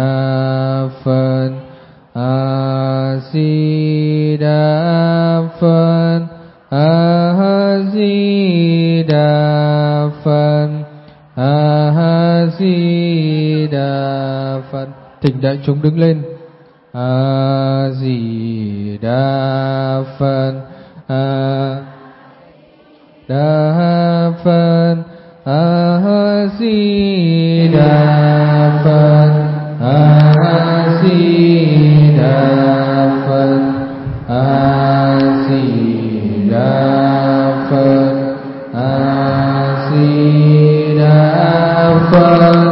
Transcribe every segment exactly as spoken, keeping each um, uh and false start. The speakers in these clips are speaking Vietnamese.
Đà Phật. A Di Đà Phật. A Di Đà Phật. A Di Đà Phật. Thỉnh đại chúng đứng lên. A Di Đà Phật. A Đà Phật. A Di Đà Phật. A Di Đà Phật. A Di Đà Phật. A Di Đà Phật.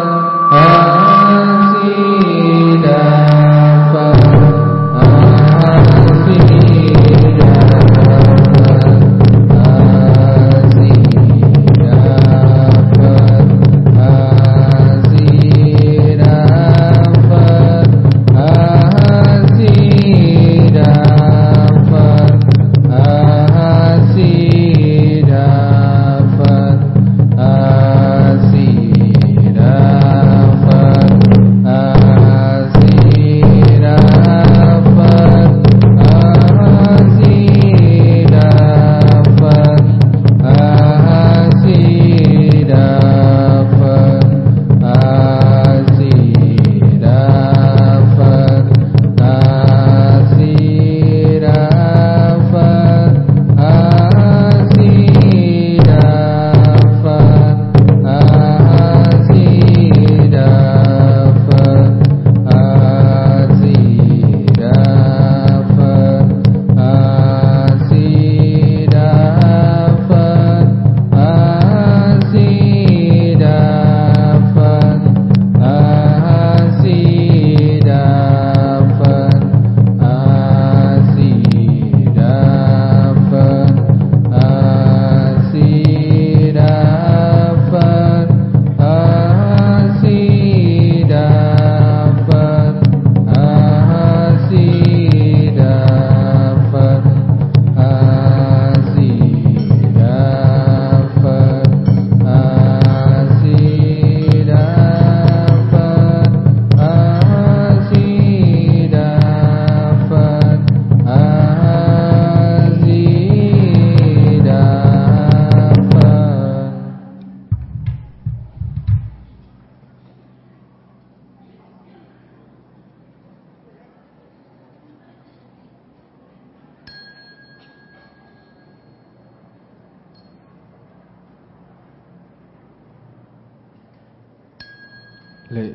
Lễ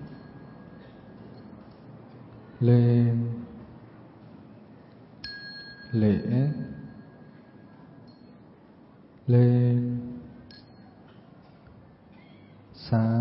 lên, lễ lên, xá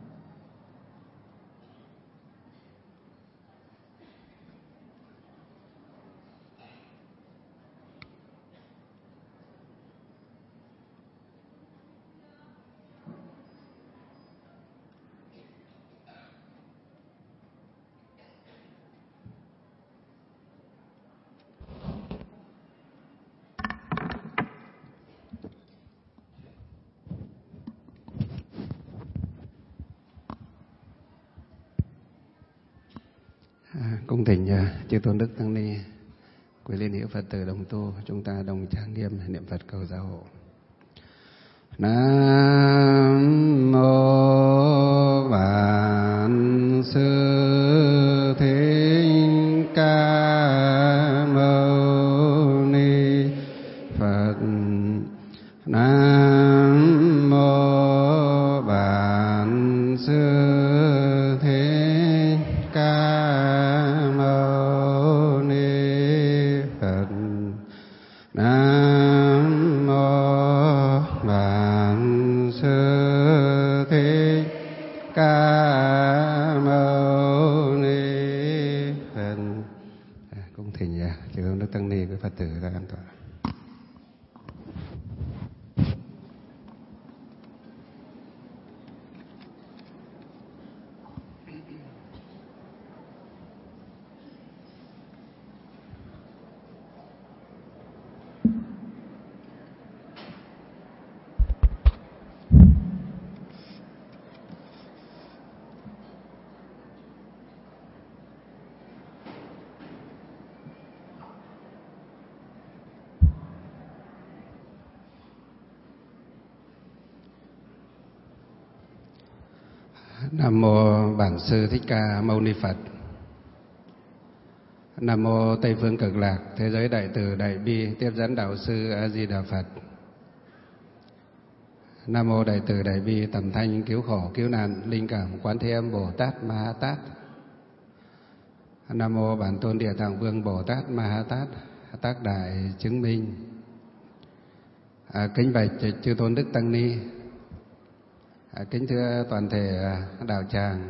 Cung thỉnh chư tôn đức tăng ni, quý liên hữu Phật tử đồng tu, chúng ta đồng trang nghiêm niệm Phật cầu gia hộ. Nam mô Vạn Sư Thích Ca Mâu Ni Phật. Nam mô Vạn Sư Thích Ca Mâu Ni Phật. Nam mô Vạn Sư Nam mô Bản Sư Thích Ca Mâu Ni Phật. Nam mô Tây Phương Cực Lạc Thế Giới Đại Từ Đại Bi Tiếp Dẫn Đạo Sư A Di Đà Phật. Nam mô Đại Từ Đại Bi Tầm Thanh Cứu Khổ Cứu Nạn Linh Cảm Quán Thế Âm Bồ Tát Ma Ha Tát. Nam mô Bản Tôn Địa Tạng Vương Bồ Tát Ma Ha Tát, tác đại chứng minh. À, kính bạch chư tôn đức tăng ni, à, kính thưa toàn thể đạo tràng.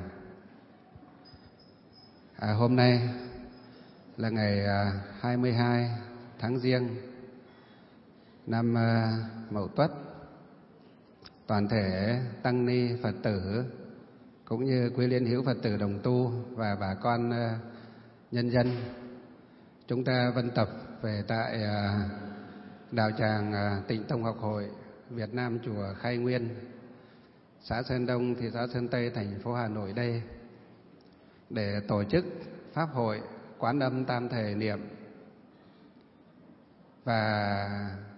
À, hôm nay là ngày hai mươi hai tháng Giêng năm Mậu Tuất. Toàn thể tăng ni Phật tử cũng như quý liên hữu Phật tử đồng tu và bà con nhân dân, chúng ta vân tập về tại đạo tràng Tịnh Tông Học Hội Việt Nam chùa Khai Nguyên, xã Sơn Đông, thị xã Sơn Tây, thành phố Hà Nội đây để tổ chức pháp hội Quán Âm Tam Thể Niệm, và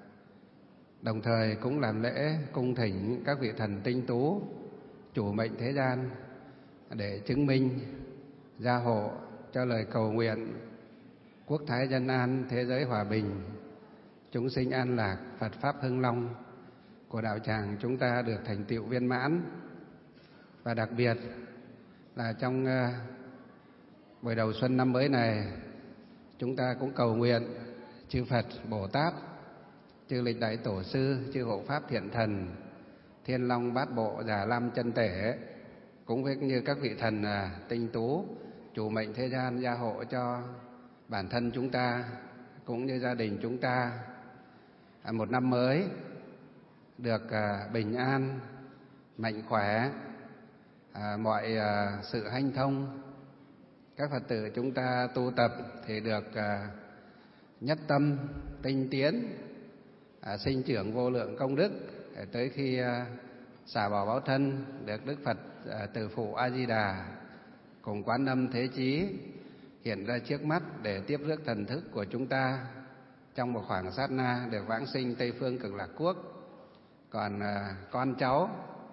đồng thời cũng làm lễ cung thỉnh các vị thần tinh tú chủ mệnh thế gian để chứng minh gia hộ cho lời cầu nguyện quốc thái dân an, thế giới hòa bình, chúng sinh an lạc, Phật pháp hưng long của đạo tràng chúng ta được thành tựu viên mãn. Và đặc biệt là trong uh, buổi đầu xuân năm mới này, chúng ta cũng cầu nguyện chư Phật Bồ Tát, chư lịch đại tổ sư, chư hộ pháp thiện thần, thiên long bát bộ, già lam chân tể, cũng với như các vị thần uh, tinh tú chủ mệnh thế gian gia hộ cho bản thân chúng ta cũng như gia đình chúng ta à, một năm mới được à, bình an, mạnh khỏe, à, mọi à, sự hanh thông. Các Phật tử chúng ta tu tập thì được à, nhất tâm, tinh tiến, à, sinh trưởng vô lượng công đức, để tới khi à, xả bỏ báo thân được Đức Phật à, Từ Phụ A Di Đà cùng Quán Âm Thế Chí hiện ra trước mắt để tiếp rước thần thức của chúng ta trong một khoảng sát na được vãng sinh Tây Phương Cực Lạc Quốc. Còn à, con cháu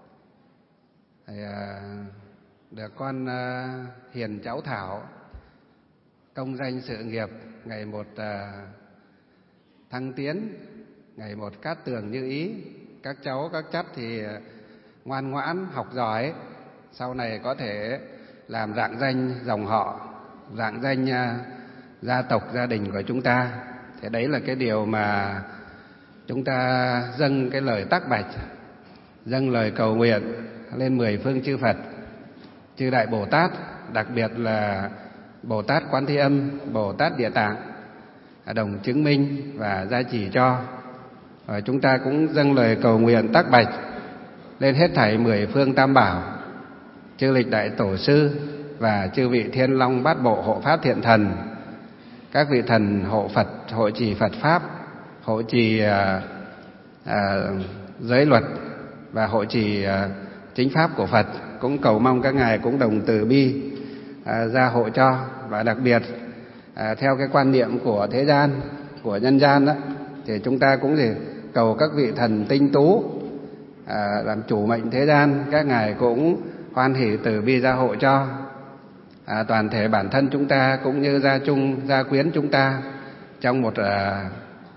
thì à, được con à, Hiền cháu Thảo công danh sự nghiệp ngày một à, thăng tiến, ngày một cát tường như ý. Các cháu các chắt thì ngoan ngoãn học giỏi, sau này có thể làm rạng danh dòng họ, rạng danh uh, gia tộc gia đình của chúng ta. Thế đấy là cái điều mà chúng ta dâng cái lời tác bạch, dâng lời cầu nguyện lên mười phương chư Phật, chư đại Bồ Tát, đặc biệt là Bồ Tát Quán Thế Âm, Bồ Tát Địa Tạng đồng chứng minh và gia trì cho. Và chúng ta cũng dâng lời cầu nguyện tác bạch lên hết thảy mười phương tam bảo, chư lịch đại tổ sư và chư vị thiên long bát bộ hộ pháp thiện thần, các vị thần hộ Phật, hộ trì Phật pháp, hộ trì à, à, giới luật và hộ trì à, chính pháp của Phật, cũng cầu mong các ngài cũng đồng từ bi à, gia hộ cho. Và đặc biệt à, theo cái quan niệm của thế gian, của nhân gian đó, thì chúng ta cũng thì cầu các vị thần tinh tú à, làm chủ mệnh thế gian, các ngài cũng hoan hỷ từ bi gia hộ cho à, toàn thể bản thân chúng ta cũng như gia chung gia quyến chúng ta trong một à,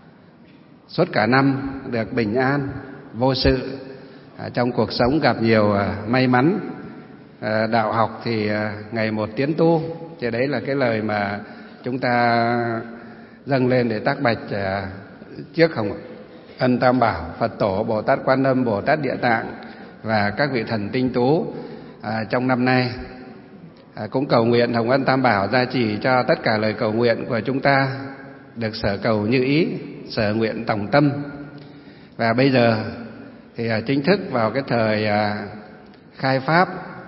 suốt cả năm được bình an vô sự, à, trong cuộc sống gặp nhiều à, may mắn. à, đạo học thì à, ngày một tiến tu, thì đấy là cái lời mà chúng ta dâng lên để tác bạch à, trước Hồng Ân Tam Bảo, Phật Tổ, Bồ Tát Quan Âm, Bồ Tát Địa Tạng và các vị thần tinh tú à, trong năm nay. À, cũng cầu nguyện Hồng Ân Tam Bảo gia trì cho tất cả lời cầu nguyện của chúng ta được sở cầu như ý, sở nguyện tổng tâm. Và bây giờ thì à, chính thức vào cái thời à, khai pháp,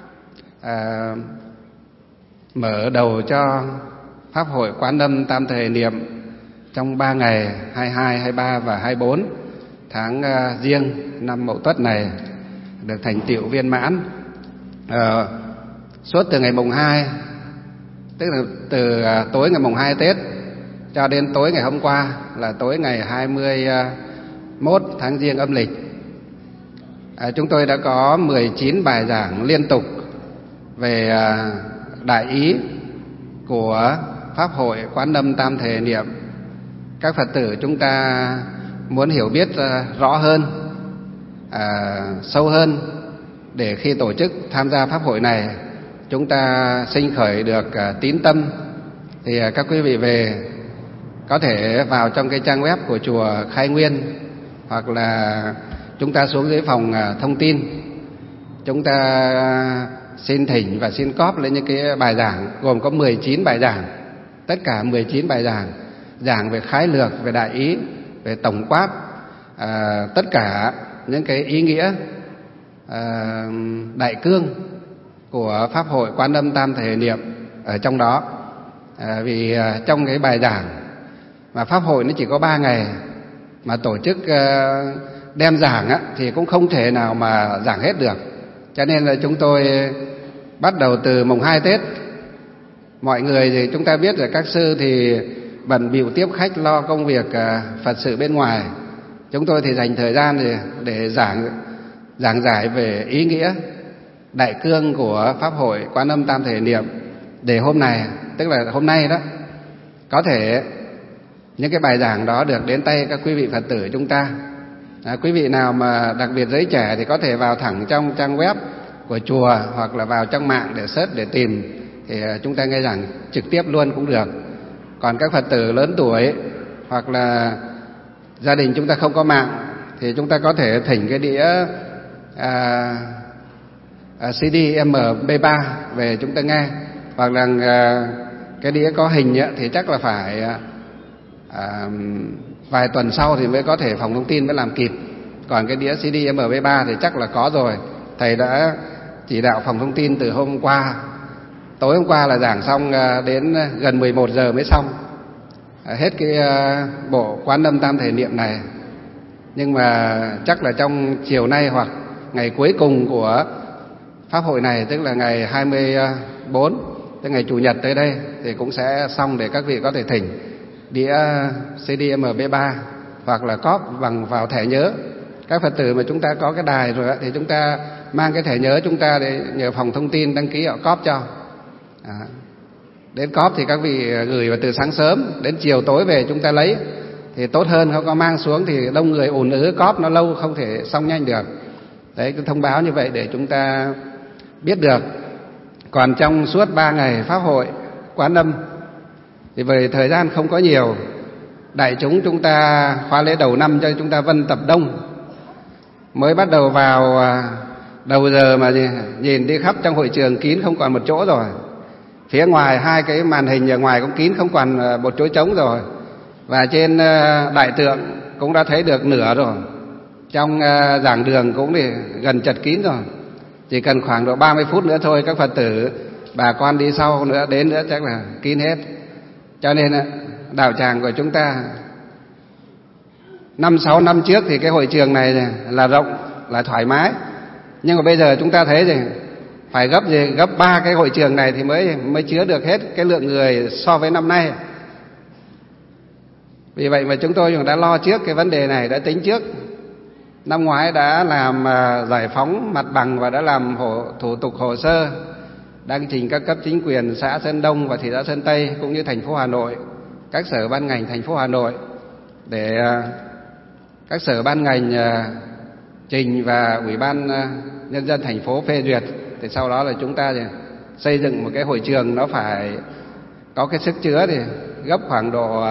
à, mở đầu cho pháp hội Quán Âm Tam Thể Niệm trong ba ngày hai mươi hai, hai mươi ba và hai mươi bốn tháng à, Giêng năm Mậu Tuất này được thành tựu viên mãn. À, suốt từ ngày mùng hai, tức là từ à, tối ngày mùng hai Tết cho đến tối ngày hôm qua là tối ngày hai mươi mốt tháng Giêng âm lịch, à, chúng tôi đã có mười chín bài giảng liên tục về đại ý của Pháp hội Quán Âm Tam Thể Niệm. Các Phật tử chúng ta muốn hiểu biết rõ hơn, à, sâu hơn, để khi tổ chức tham gia Pháp hội này chúng ta sinh khởi được à, tín tâm, thì à, các quý vị về có thể vào trong cái trang web của chùa Khai Nguyên, hoặc là chúng ta xuống dưới phòng à, thông tin, chúng ta xin thỉnh và xin cóp lên những cái bài giảng, gồm có mười chín bài giảng, tất cả mười chín bài giảng, giảng về khái lược, về đại ý, về tổng quát, à, tất cả những cái ý nghĩa à, đại cương của Pháp hội Quán Âm Tam Thể Niệm ở trong đó. À, vì à, trong cái bài giảng mà Pháp hội nó chỉ có ba ngày, mà tổ chức à, đem giảng á, thì cũng không thể nào mà giảng hết được. Cho nên là chúng tôi bắt đầu từ mùng hai Tết. Mọi người thì chúng ta biết là các sư thì bận bịu tiếp khách, lo công việc à, Phật sự bên ngoài. Chúng tôi thì dành thời gian để, để giảng giảng giải về ý nghĩa đại cương của Pháp hội Quán Âm Tam Thể Niệm, để hôm nay, tức là hôm nay đó, có thể những cái bài giảng đó được đến tay các quý vị Phật tử chúng ta. À, quý vị nào mà đặc biệt giới trẻ thì có thể vào thẳng trong trang web của chùa, hoặc là vào trong mạng để search, để tìm, thì chúng ta nghe giảng trực tiếp luôn cũng được. Còn các Phật tử lớn tuổi hoặc là gia đình chúng ta không có mạng thì chúng ta có thể thỉnh cái đĩa à, à, xê đê em pê ba về chúng ta nghe, hoặc là à, cái đĩa có hình ấy, thì chắc là phải à, vài tuần sau thì mới có thể phòng thông tin mới làm kịp. Còn cái đĩa xê đê em pê ba thì chắc là có rồi, thầy đã chỉ đạo phòng thông tin từ hôm qua, tối hôm qua là giảng xong, đến gần mười một giờ mới xong hết cái bộ Quán Âm Tam Thể Niệm này. Nhưng mà chắc là trong chiều nay hoặc ngày cuối cùng của Pháp hội này, tức là ngày hai mươi tư, tức ngày Chủ nhật tới đây, thì cũng sẽ xong để các vị có thể thỉnh đĩa xê đê em pê ba hoặc là cóp bằng vào thẻ nhớ. Các Phật tử mà chúng ta có cái đài rồi thì chúng ta mang cái thẻ nhớ chúng ta để nhờ phòng thông tin đăng ký họ cóp cho. À, đến cóp thì các vị gửi vào từ sáng sớm, đến chiều tối về chúng ta lấy thì tốt hơn. Không có mang xuống thì đông người ùn ứ, cóp nó lâu không thể xong nhanh được. Đấy, cứ thông báo như vậy để chúng ta biết được. Còn trong suốt ba ngày Pháp hội Quán Âm thì về thời gian không có nhiều, đại chúng chúng ta khóa lễ đầu năm cho chúng ta vân tập đông, mới bắt đầu vào đầu giờ mà nhìn đi khắp trong hội trường kín không còn một chỗ rồi. Phía ngoài hai cái màn hình ở ngoài cũng kín không còn một chỗ trống rồi, và trên đại tượng cũng đã thấy được nửa rồi. Trong giảng đường cũng thì gần chật kín rồi. Chỉ cần khoảng độ ba mươi phút nữa thôi, các Phật tử bà con đi sau nữa đến nữa chắc là kín hết. Cho nên đạo tràng của chúng ta năm sáu năm trước thì cái hội trường này là rộng, là thoải mái. Nhưng mà bây giờ chúng ta thấy thì phải gấp gì gấp ba cái hội trường này thì mới mới chứa được hết cái lượng người so với năm nay. Vì vậy mà chúng tôi cũng đã lo trước cái vấn đề này, đã tính trước. Năm ngoái đã làm giải phóng mặt bằng và đã làm hồ, thủ tục hồ sơ đăng trình các cấp chính quyền xã Sơn Đông và thị xã Sơn Tây cũng như thành phố Hà Nội, các sở ban ngành thành phố Hà Nội, để các sở ban ngành trình và Ủy ban Nhân dân thành phố phê duyệt. Thì sau đó là chúng ta thì xây dựng một cái hội trường nó phải có cái sức chứa thì gấp khoảng độ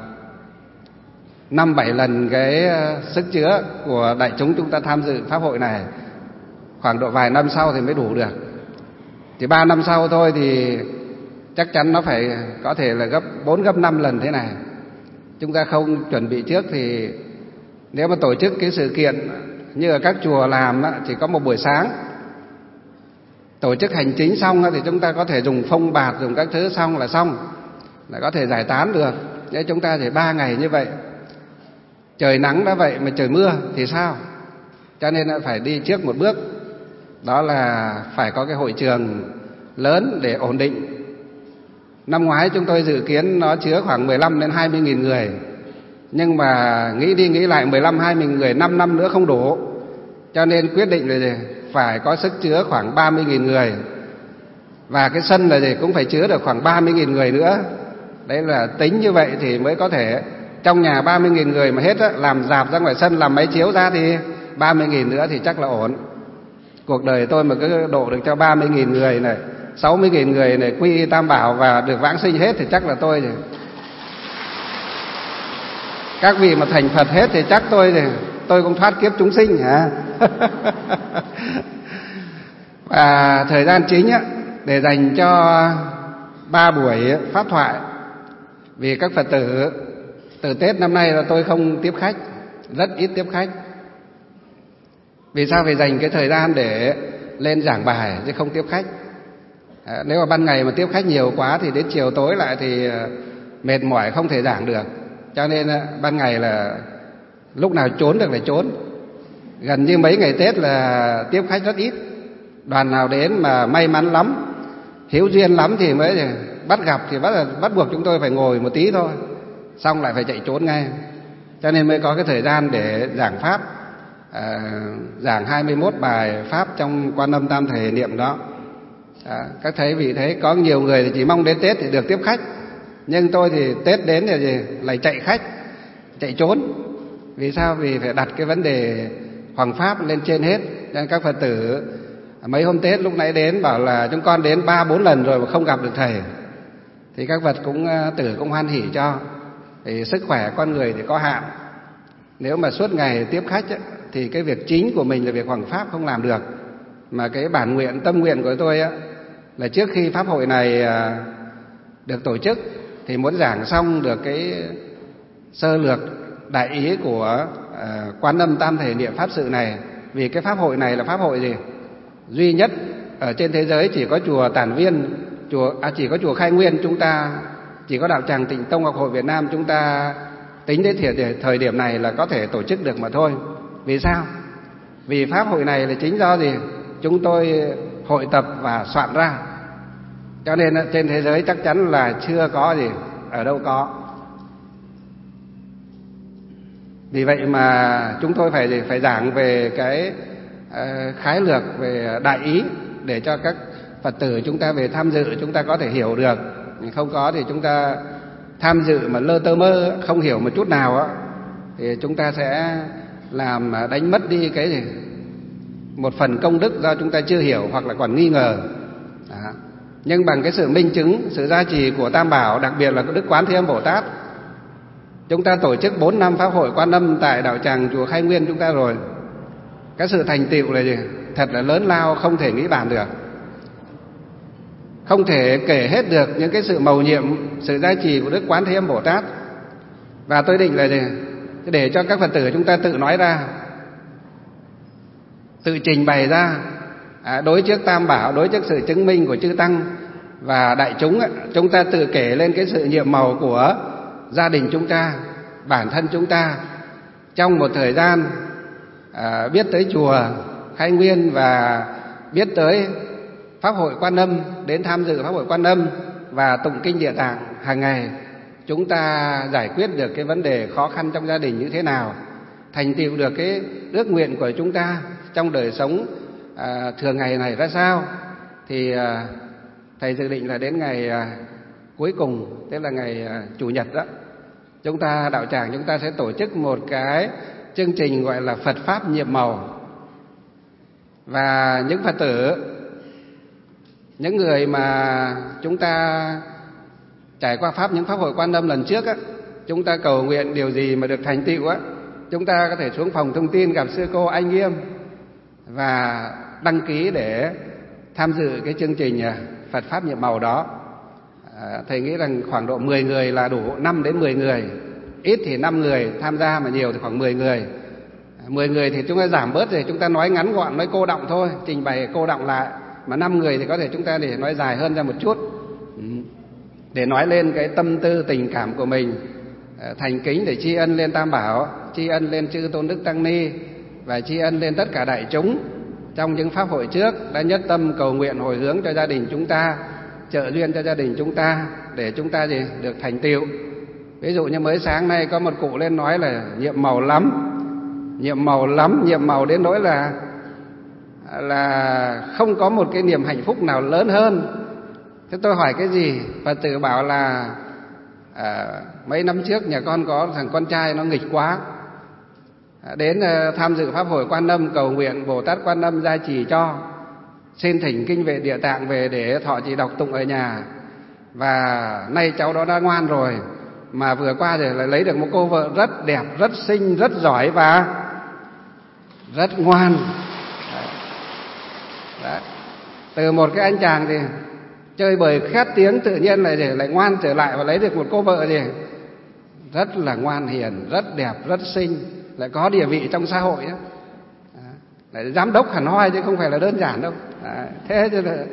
năm bảy lần cái sức chứa của đại chúng chúng ta tham dự Pháp hội này. Khoảng độ vài năm sau thì mới đủ được. Thì ba năm sau thôi thì chắc chắn nó phải có thể là gấp bốn gấp năm lần thế này. Chúng ta không chuẩn bị trước thì nếu mà tổ chức cái sự kiện như ở các chùa làm đó, chỉ có một buổi sáng tổ chức hành chính xong thì chúng ta có thể dùng phông bạt, dùng các thứ xong là xong, là có thể giải tán được. Nếu chúng ta chỉ ba ngày như vậy, trời nắng đã vậy mà trời mưa thì sao? Cho nên là phải đi trước một bước, đó là phải có cái hội trường lớn để ổn định. Năm ngoái chúng tôi dự kiến nó chứa khoảng mười lăm đến hai mươi nghìn người, nhưng mà nghĩ đi nghĩ lại mười lăm hai mươi nghìn người năm năm nữa không đủ, cho nên quyết định là phải có sức chứa khoảng ba mươi nghìn người. Và cái sân là gì cũng phải chứa được khoảng ba mươi nghìn người nữa. Đấy là tính như vậy thì mới có thể, trong nhà ba mươi nghìn người mà hết á, làm rạp ra ngoài sân, làm máy chiếu ra thì ba mươi nghìn nữa thì chắc là ổn. Cuộc đời tôi mà cứ độ được cho ba mươi nghìn người này, sáu mươi nghìn người này quy y Tam Bảo và được vãng sinh hết thì chắc là tôi rồi. Các vị mà thành Phật hết thì chắc tôi rồi, tôi cũng thoát kiếp chúng sinh hả? Và thời gian chính á, để dành cho ba buổi pháp thoại. Vì các Phật tử từ Tết năm nay là tôi không tiếp khách, rất ít tiếp khách. Vì sao phải dành cái thời gian để lên giảng bài chứ không tiếp khách? À, nếu mà ban ngày mà tiếp khách nhiều quá thì đến chiều tối lại thì mệt mỏi không thể giảng được. Cho nên ban ngày là lúc nào trốn được là trốn. Gần như mấy ngày Tết là tiếp khách rất ít. Đoàn nào đến mà may mắn lắm, hiếu duyên lắm thì mới bắt gặp thì bắt, bắt buộc chúng tôi phải ngồi một tí thôi, xong lại phải chạy trốn ngay. Cho nên mới có cái thời gian để giảng pháp, à, giảng hai mươi mốt bài pháp trong Quan Âm Tam Thể niệm đó. À, các thầy vị thấy có nhiều người thì chỉ mong đến Tết thì được tiếp khách, nhưng tôi thì Tết đến thì gì lại chạy khách, chạy trốn. Vì sao? Vì phải đặt cái vấn đề hoằng pháp lên trên hết. Nên các Phật tử mấy hôm Tết lúc nãy đến bảo là chúng con đến ba bốn lần rồi mà không gặp được thầy, thì các Phật cũng tử cũng hoan hỉ cho. Thì sức khỏe con người thì có hạn, nếu mà suốt ngày tiếp khách ấy, thì cái việc chính của mình là việc hoằng pháp không làm được. Mà cái bản nguyện, tâm nguyện của tôi ấy, là trước khi pháp hội này được tổ chức thì muốn giảng xong được cái sơ lược đại ý của uh, Quan Âm Tam Thể niệm pháp sự này. Vì cái pháp hội này là pháp hội gì? Duy nhất ở trên thế giới, chỉ có chùa Tản Viên, chùa à, chỉ có chùa Khai Nguyên chúng ta, chỉ có đạo tràng Tịnh Tông Học hội Việt Nam chúng ta tính đến thời điểm này là có thể tổ chức được mà thôi. Vì sao? Vì pháp hội này là chính do gì? Chúng tôi hội tập và soạn ra. Cho nên trên thế giới chắc chắn là chưa có gì, ở đâu có. Vì vậy mà chúng tôi phải phải giảng về cái uh, khái lược về đại ý để cho các Phật tử chúng ta về tham dự chúng ta có thể hiểu được. Không có thì chúng ta tham dự mà lơ tơ mơ, không hiểu một chút nào á, thì chúng ta sẽ làm đánh mất đi cái gì? Một phần công đức do chúng ta chưa hiểu hoặc là còn nghi ngờ. Đó. Nhưng bằng cái sự minh chứng, sự gia trì của Tam Bảo, đặc biệt là Đức Quán Thế Âm Bồ Tát, chúng ta tổ chức bốn năm pháp hội Quan Âm tại đạo tràng chùa Khai Nguyên chúng ta rồi. Cái sự thành tựu là gì? Thật là lớn lao, không thể nghĩ bàn được. Không thể kể hết được những cái sự mầu nhiệm, sự gia trì của Đức Quán Thế Âm Bồ Tát. Và tôi định là gì? Để cho các Phật tử chúng ta tự nói ra, tự trình bày ra, à, đối trước Tam Bảo, đối trước sự chứng minh của chư Tăng và đại chúng, chúng ta tự kể lên cái sự nhiệm màu của gia đình chúng ta, bản thân chúng ta trong một thời gian à, biết tới chùa Khai Nguyên và biết tới pháp hội Quan Âm, đến tham dự pháp hội Quan Âm và tụng kinh Địa Tạng hàng ngày. Chúng ta giải quyết được cái vấn đề khó khăn trong gia đình như thế nào, thành tựu được cái ước nguyện của chúng ta trong đời sống à, thường ngày này ra sao. Thì à, thầy dự định là đến ngày à, cuối cùng, tức là ngày à, Chủ nhật đó, chúng ta đạo tràng chúng ta sẽ tổ chức một cái chương trình gọi là Phật Pháp nhiệm màu. Và những Phật tử, những người mà chúng ta trải qua pháp những pháp hội Quan Âm lần trước á, chúng ta cầu nguyện điều gì mà được thành tựu á, chúng ta có thể xuống phòng thông tin gặp sư cô Anh Nghiêm và đăng ký để tham dự cái chương trình Phật Pháp nhiệm màu đó. À, thầy nghĩ rằng khoảng độ mười người là đủ, năm đến mười người, ít thì năm người tham gia mà nhiều thì khoảng mười người. mười người thì chúng ta giảm bớt rồi, chúng ta nói ngắn gọn, nói cô đọng thôi, trình bày cô đọng lại. Mà năm người thì có thể chúng ta để nói dài hơn ra một chút, để nói lên cái tâm tư tình cảm của mình, thành kính để tri ân lên Tam Bảo, tri ân lên chư Tôn Đức Tăng Ni và tri ân lên tất cả đại chúng trong những pháp hội trước đã nhất tâm cầu nguyện hồi hướng cho gia đình chúng ta, trợ duyên cho gia đình chúng ta để chúng ta gì được thành tựu. Ví dụ như mới sáng nay có một cụ lên nói là nhiệm màu lắm, nhiệm màu lắm, nhiệm màu đến nỗi là là không có một cái niềm hạnh phúc nào lớn hơn Thế tôi hỏi cái gì? Phật tử bảo là à, mấy năm trước nhà con có thằng con trai nó nghịch quá, à, đến à, tham dự pháp hội Quan Âm, cầu nguyện Bồ Tát Quan Âm gia trì cho, xin thỉnh kinh về Địa Tạng về để thọ trì đọc tụng ở nhà. Và nay cháu đó đã ngoan rồi, mà vừa qua rồi lại lấy được một cô vợ rất đẹp, rất xinh, rất giỏi và rất ngoan. Đấy. Đấy. Từ một cái anh chàng thì chơi bời khét tiếng, tự nhiên lại để lại ngoan trở lại và lấy được một cô vợ gì rất là ngoan hiền, rất đẹp, rất xinh, lại có địa vị trong xã hội đó. Lại giám đốc hẳn hoi chứ không phải là đơn giản đâu. Đấy. Thế chứ là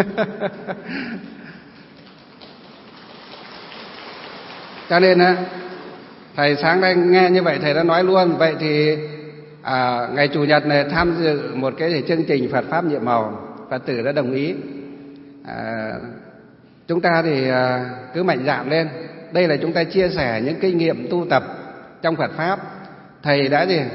cho nên á, thầy sáng nay nghe như vậy thầy đã nói luôn. Vậy thì à, ngày chủ nhật này tham dự một cái chương trình Phật pháp nhiệm màu, Phật tử đã đồng ý. À, chúng ta thì à, cứ mạnh dạn lên. Đây là chúng ta chia sẻ những kinh nghiệm tu tập trong Phật pháp. Thầy đã gì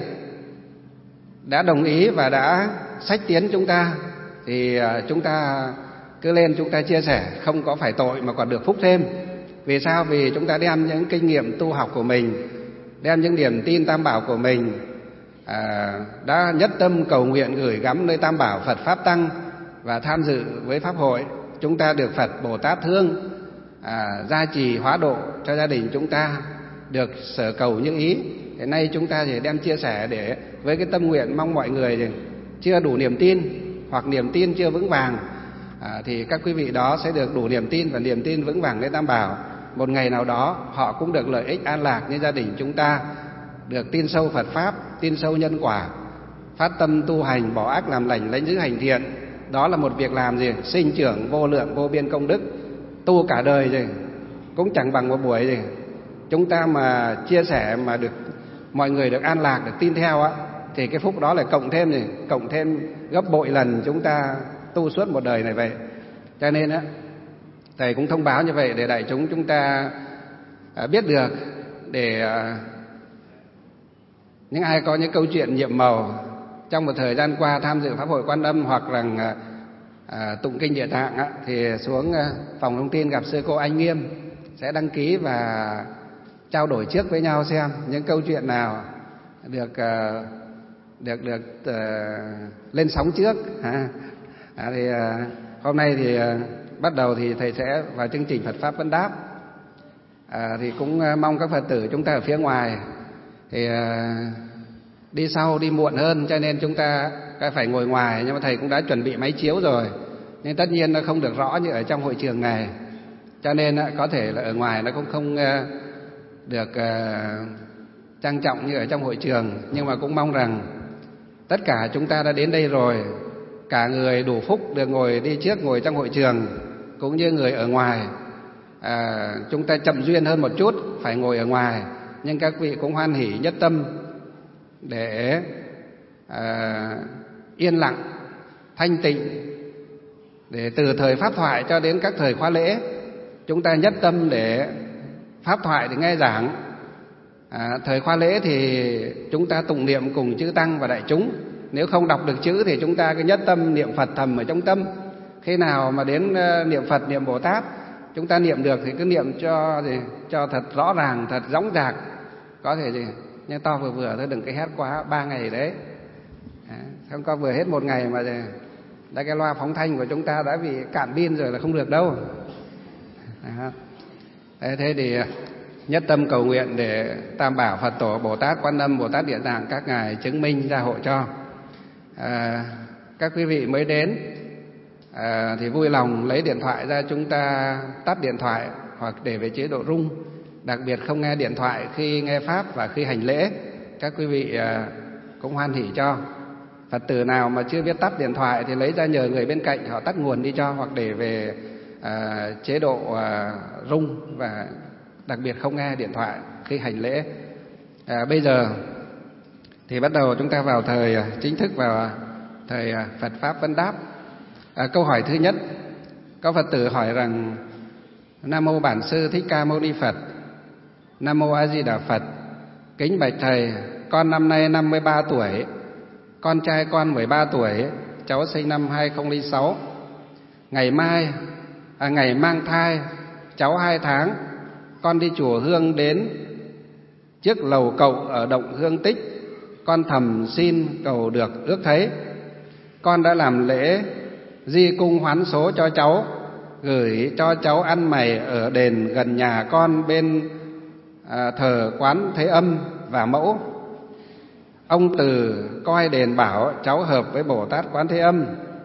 đã đồng ý và đã xách tiến chúng ta, thì à, chúng ta cứ lên chúng ta chia sẻ, không có phải tội mà còn được phúc thêm. Vì sao? Vì chúng ta đem những kinh nghiệm tu học của mình, đem những niềm tin Tam Bảo của mình, à, đã nhất tâm cầu nguyện gửi gắm nơi Tam Bảo Phật Pháp Tăng và tham dự với Pháp hội. Chúng ta được Phật Bồ Tát thương, à, gia trì hóa độ cho gia đình chúng ta, được sở cầu như ý. Hiện nay chúng ta chỉ đem chia sẻ để với cái tâm nguyện mong mọi người chưa đủ niềm tin hoặc niềm tin chưa vững vàng, à, thì các quý vị đó sẽ được đủ niềm tin và niềm tin vững vàng lên Tam Bảo. Một ngày nào đó họ cũng được lợi ích an lạc như gia đình chúng ta, được tin sâu Phật Pháp, tin sâu nhân quả, phát tâm tu hành, bỏ ác làm lành, lãnh giữ hành thiện. Đó là một việc làm gì sinh trưởng vô lượng vô biên công đức. Tu cả đời gì cũng chẳng bằng một buổi gì. Chúng ta mà chia sẻ mà được mọi người được an lạc, được tin theo á, thì cái phúc đó là cộng thêm gì cộng thêm gấp bội lần chúng ta tu suốt một đời này vậy. Cho nên á, thầy cũng thông báo như vậy để đại chúng chúng ta à, biết được, để à, những ai có những câu chuyện nhiệm màu trong một thời gian qua tham dự Pháp hội Quan Âm hoặc rằng à, à, tụng kinh Địa Tạng á, thì xuống à, phòng thông tin gặp sư cô Anh Nghiêm sẽ đăng ký và trao đổi trước với nhau xem những câu chuyện nào được à, được được uh, lên sóng trước. À, à, thì uh, hôm nay thì uh, bắt đầu thì thầy sẽ vào chương trình Phật pháp vấn đáp. À, thì cũng uh, mong các Phật tử chúng ta ở phía ngoài thì uh, đi sau đi muộn hơn, cho nên chúng ta phải ngồi ngoài, nhưng mà thầy cũng đã chuẩn bị máy chiếu rồi, nhưng tất nhiên nó không được rõ như ở trong hội trường này, cho nên uh, có thể là ở ngoài nó cũng không uh, được uh, trang trọng như ở trong hội trường. Nhưng mà cũng mong rằng tất cả chúng ta đã đến đây rồi, cả người đủ phúc được ngồi đi trước, ngồi trong hội trường, cũng như người ở ngoài. À, chúng ta chậm duyên hơn một chút, phải ngồi ở ngoài, nhưng các vị cũng hoan hỷ nhất tâm để à, yên lặng, thanh tịnh, để từ thời Pháp thoại cho đến các thời khóa lễ, chúng ta nhất tâm để Pháp thoại để nghe giảng. À, thời khóa lễ thì chúng ta tụng niệm cùng chư Tăng và đại chúng. Nếu không đọc được chữ thì chúng ta cứ nhất tâm niệm Phật thầm ở trong tâm. Khi nào mà đến uh, niệm Phật, niệm Bồ Tát, chúng ta niệm được thì cứ niệm cho gì, cho thật rõ ràng, thật dõng dạc. Có thể gì, nhưng to vừa vừa thôi, đừng cái hét quá ba ngày đấy. À, không có vừa hết một ngày mà gì, đã cái loa phóng thanh của chúng ta đã bị cạn pin rồi là không được đâu. À, thế, thế thì nhất tâm cầu nguyện để Tam Bảo Phật Tổ, Bồ Tát Quan Âm, Bồ Tát Địa Tạng các ngài chứng minh gia hộ cho. À, các quý vị mới đến à, thì vui lòng lấy điện thoại ra, chúng ta tắt điện thoại hoặc để về chế độ rung, đặc biệt không nghe điện thoại khi nghe pháp và khi hành lễ. Các quý vị à, cũng hoan hỷ cho. Phật tử nào mà chưa biết tắt điện thoại thì lấy ra nhờ người bên cạnh họ tắt nguồn đi cho, hoặc để về à, chế độ à, rung và đặc biệt không nghe điện thoại khi hành lễ. À, bây giờ thì bắt đầu chúng ta vào thời chính thức, vào thời Phật pháp vấn đáp. À, câu hỏi thứ nhất, có Phật tử hỏi rằng: Nam mô Bản Sư Thích Ca Mâu Ni Phật. Nam mô A Di Đà Phật. Kính bạch thầy, con năm nay năm mươi ba tuổi, con trai con mười ba tuổi, cháu sinh năm hai không không sáu. Ngày mai à, ngày mang thai cháu hai tháng, con đi chùa Hương đến trước lầu cậu ở động Hương Tích, con thầm xin cầu được ước thấy. Con đã làm lễ di cung hoán số cho cháu, gửi cho cháu ăn mày ở đền gần nhà con bên à, thờ Quán Thế Âm và Mẫu. Ông Từ coi đền bảo cháu hợp với Bồ Tát Quán Thế Âm.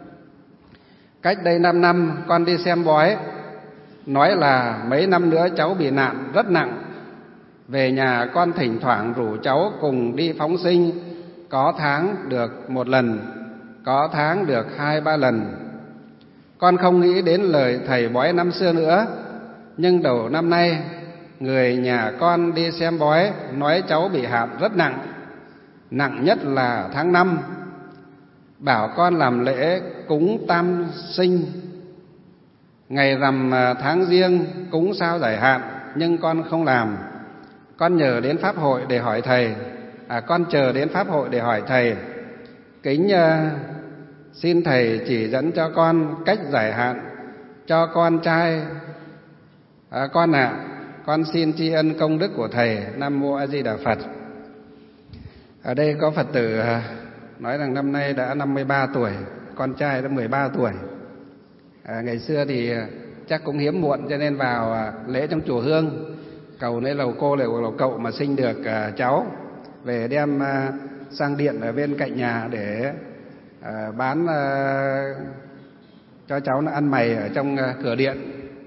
Cách đây năm năm con đi xem bói, nói là mấy năm nữa cháu bị nạn rất nặng. Về nhà con thỉnh thoảng rủ cháu cùng đi phóng sinh, có tháng được một lần, có tháng được hai ba lần. Con không nghĩ đến lời thầy bói năm xưa nữa, nhưng đầu năm nay người nhà con đi xem bói nói cháu bị hạn rất nặng, nặng nhất là tháng năm. Bảo con làm lễ cúng tam sinh, ngày rằm tháng Giêng cúng sao giải hạn, nhưng con không làm. Con nhờ đến pháp hội để hỏi thầy, à con chờ đến pháp hội để hỏi thầy. Kính uh, xin thầy chỉ dẫn cho con cách giải hạn cho con trai. À, con ạ, à, con xin tri ân công đức của thầy. Nam mô A Di Đà Phật. Ở đây có Phật tử uh, nói rằng năm nay đã năm mươi ba tuổi, con trai đã mười ba tuổi. À, ngày xưa thì uh, chắc cũng hiếm muộn cho nên vào uh, lễ trong chùa Hương cầu lấy lầu cô lầu, lầu cậu mà sinh được uh, cháu, về đem uh, sang điện ở bên cạnh nhà để uh, bán uh, cho cháu nó ăn mày ở trong uh, cửa điện.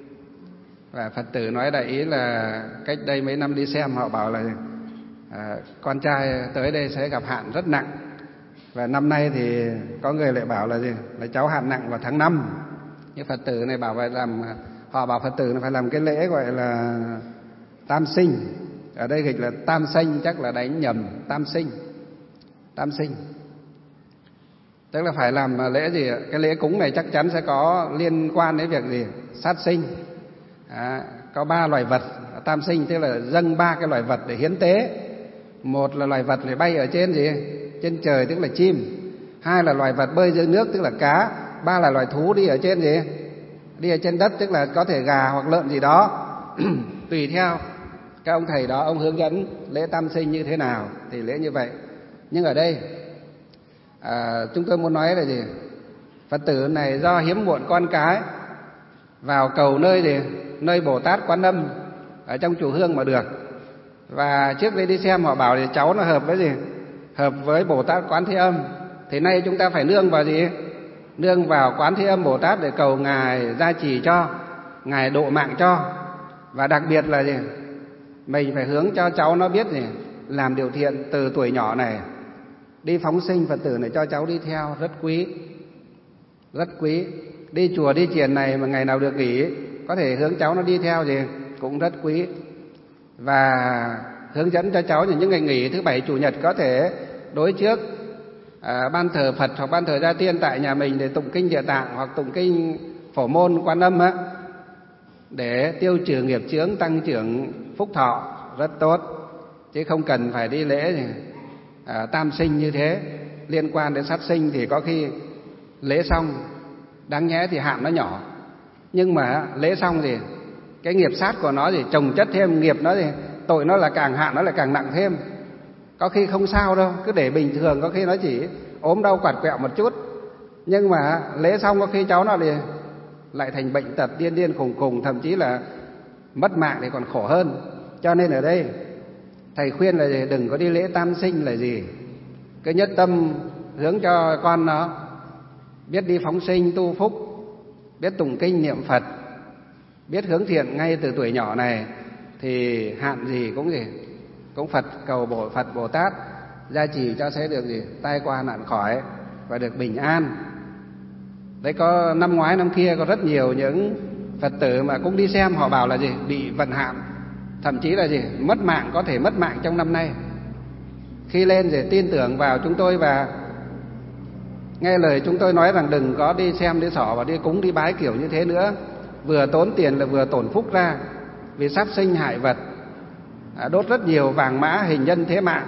Và Phật tử nói đại ý là cách đây mấy năm đi xem họ bảo là uh, con trai tới đây sẽ gặp hạn rất nặng. Và năm nay thì có người lại bảo là gì? Là cháu hạn nặng vào tháng năm. Nhưng Phật tử này bảo phải làm, họ bảo Phật tử này phải làm cái lễ gọi là tam sinh. Ở đây dịch là tam sinh, chắc là đánh nhầm, tam sinh. Tam sinh. Tức là phải làm lễ gì? Cái lễ cúng này chắc chắn sẽ có liên quan đến việc gì? Sát sinh. À, có ba loài vật tam sinh, tức là dâng ba cái loài vật để hiến tế. Một là loài vật để bay ở trên gì? Trên trời, tức là chim. Hai là loài vật bơi dưới nước, tức là cá. Ba là loài thú đi ở trên gì? Đi ở trên đất, tức là có thể gà hoặc lợn gì đó. Tùy theo các ông thầy đó, ông hướng dẫn lễ tam sinh như thế nào thì lễ như vậy. Nhưng ở đây à, chúng tôi muốn nói là gì? Phật tử này do hiếm muộn con cái vào cầu nơi gì? Nơi Bồ Tát Quán Âm ở trong chùa Hương mà được. Và trước đây đi xem họ bảo thì cháu nó hợp với gì? Hợp với Bồ Tát Quán Thế Âm. Thì nay chúng ta phải nương vào gì? Nương vào Quán Thế Âm Bồ Tát để cầu Ngài gia trì cho, Ngài độ mạng cho. Và đặc biệt là gì? Mình phải hướng cho cháu nó biết gì? Làm điều thiện từ tuổi nhỏ này. Đi phóng sinh, Phật tử này cho cháu đi theo rất quý. Rất quý. Đi chùa đi chiền này mà ngày nào được nghỉ, có thể hướng cháu nó đi theo gì? Cũng rất quý. Và hướng dẫn cho cháu những ngày nghỉ thứ bảy chủ nhật có thể đối trước à, ban thờ Phật hoặc ban thờ Gia Tiên tại nhà mình để tụng kinh Địa Tạng hoặc tụng kinh Phổ Môn Quan Âm á, để tiêu trừ nghiệp chướng, tăng trưởng phúc thọ rất tốt. Chứ không cần phải đi lễ gì, à, tam sinh như thế. Liên quan đến sát sinh thì có khi lễ xong đáng nhẽ thì hạn nó nhỏ, nhưng mà lễ xong thì cái nghiệp sát của nó thì chồng chất thêm, nghiệp nó thì tội nó là càng hạn nó lại càng nặng thêm. Có khi không sao đâu, cứ để bình thường, có khi nó chỉ ốm đau quạt quẹo một chút, nhưng mà lễ xong có khi cháu nó thì lại thành bệnh tật điên điên khùng khùng, thậm chí là mất mạng thì còn khổ hơn. Cho nên ở đây thầy khuyên là gì? Đừng có đi lễ tam sinh là gì, cứ nhất tâm hướng cho con nó biết đi phóng sinh tu phúc, biết tụng kinh niệm Phật, biết hướng thiện ngay từ tuổi nhỏ này, thì hạn gì cũng gì cũng Phật cầu Bồ Phật Bồ Tát gia trì cho sẽ được gì tai qua nạn khỏi và được bình an. Đấy, có năm ngoái năm kia có rất nhiều những Phật tử mà cũng đi xem, họ bảo là gì bị vận hạn, thậm chí là gì mất mạng, có thể mất mạng trong năm nay. Khi lên thì tin tưởng vào chúng tôi và nghe lời chúng tôi nói rằng đừng có đi xem đi xỏ và đi cúng đi bái kiểu như thế nữa, vừa tốn tiền là vừa tổn phúc ra, vì sát sinh hại vật, à, đốt rất nhiều vàng mã hình nhân thế mạng.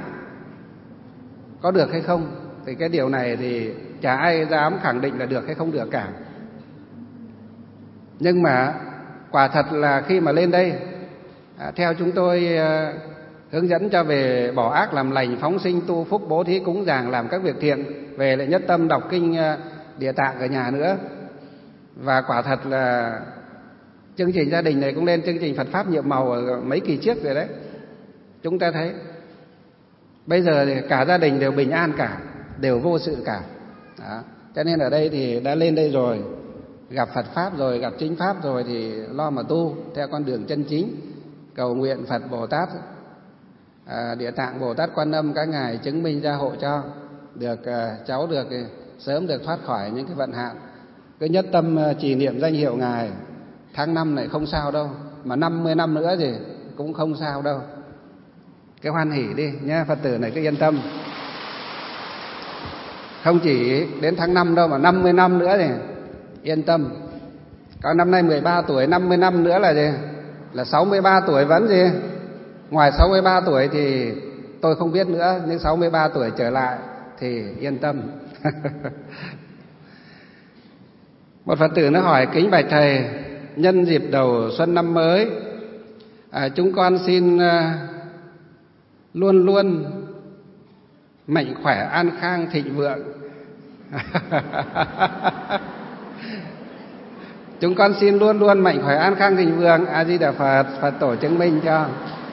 Có được hay không thì cái điều này thì chả ai dám khẳng định là được hay không được cả. Nhưng mà quả thật là khi mà lên đây, à, theo chúng tôi à, hướng dẫn cho về bỏ ác làm lành, phóng sinh, tu phúc, bố thí, cúng dường, làm các việc thiện, về lại nhất tâm đọc kinh à, Địa Tạng ở nhà nữa. Và quả thật là chương trình gia đình này cũng lên chương trình Phật Pháp nhiệm màu ở mấy kỳ trước rồi đấy. Chúng ta thấy bây giờ thì cả gia đình đều bình an cả, đều vô sự cả. Đó. Cho nên ở đây thì đã lên đây rồi, gặp Phật Pháp rồi, gặp chính Pháp rồi thì lo mà tu theo con đường chân chính. Cầu nguyện Phật Bồ Tát, à, Địa Tạng Bồ Tát Quan Âm các ngài chứng minh gia hộ cho được à, cháu được sớm được thoát khỏi những cái vận hạn. Cứ nhất tâm trì niệm danh hiệu ngài, tháng năm này không sao đâu, mà năm mươi năm nữa thì cũng không sao đâu. Cái hoan hỉ đi nhé, Phật tử này cứ yên tâm. Không chỉ đến tháng năm đâu mà năm mươi năm nữa thì yên tâm. Còn năm nay mười ba tuổi, năm mươi năm nữa là gì? Là sáu mươi ba tuổi vẫn gì? Ngoài sáu mươi ba tuổi thì tôi không biết nữa, nhưng sáu mươi ba tuổi trở lại thì yên tâm. Một Phật tử nó hỏi: kính bạch thầy, nhân dịp đầu xuân năm mới, à, chúng con xin à, luôn luôn mạnh khỏe, an khang, thịnh vượng. Chúng con xin luôn luôn mạnh khỏe, an khang, thịnh vượng. A Di Đà Phật, Phật tổ chứng minh cho.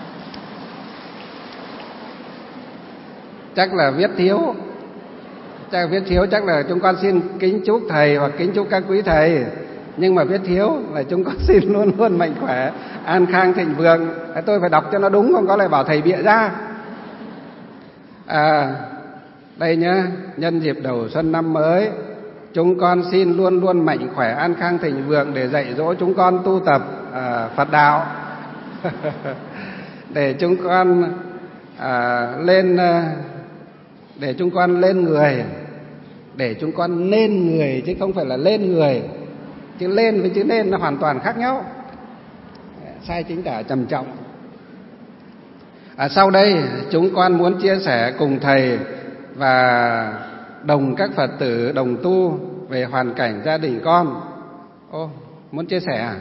Chắc là viết thiếu, chắc là viết thiếu, chắc là chúng con xin kính chúc thầy hoặc kính chúc các quý thầy. Nhưng mà viết thiếu là chúng con xin luôn luôn mạnh khỏe, an khang, thịnh vượng. Tôi phải đọc cho nó đúng, không có lại bảo thầy bịa ra. À, đây nhá, nhân dịp đầu xuân năm mới, chúng con xin luôn luôn mạnh khỏe, an khang, thịnh vượng để dạy dỗ chúng con tu tập à, Phật đạo. Để chúng con à, lên để chúng con lên người, để chúng con nên người chứ không phải là lên người. Chữ lên với chữ nên nó hoàn toàn khác nhau, sai chính tả trầm trọng. À, sau đây chúng con muốn chia sẻ cùng thầy và đồng các Phật tử đồng tu về hoàn cảnh gia đình con. Ô, muốn chia sẻ à?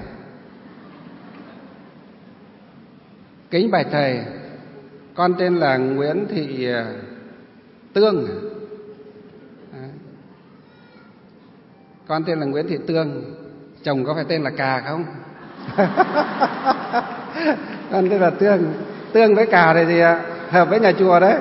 Kính bạch thầy, con tên là Nguyễn Thị Tương. À, con tên là Nguyễn Thị Tương. Chồng có phải tên là Cà không? Con tên là Tương. Tương với Cà thì gì ạ? Hợp với nhà chùa đấy.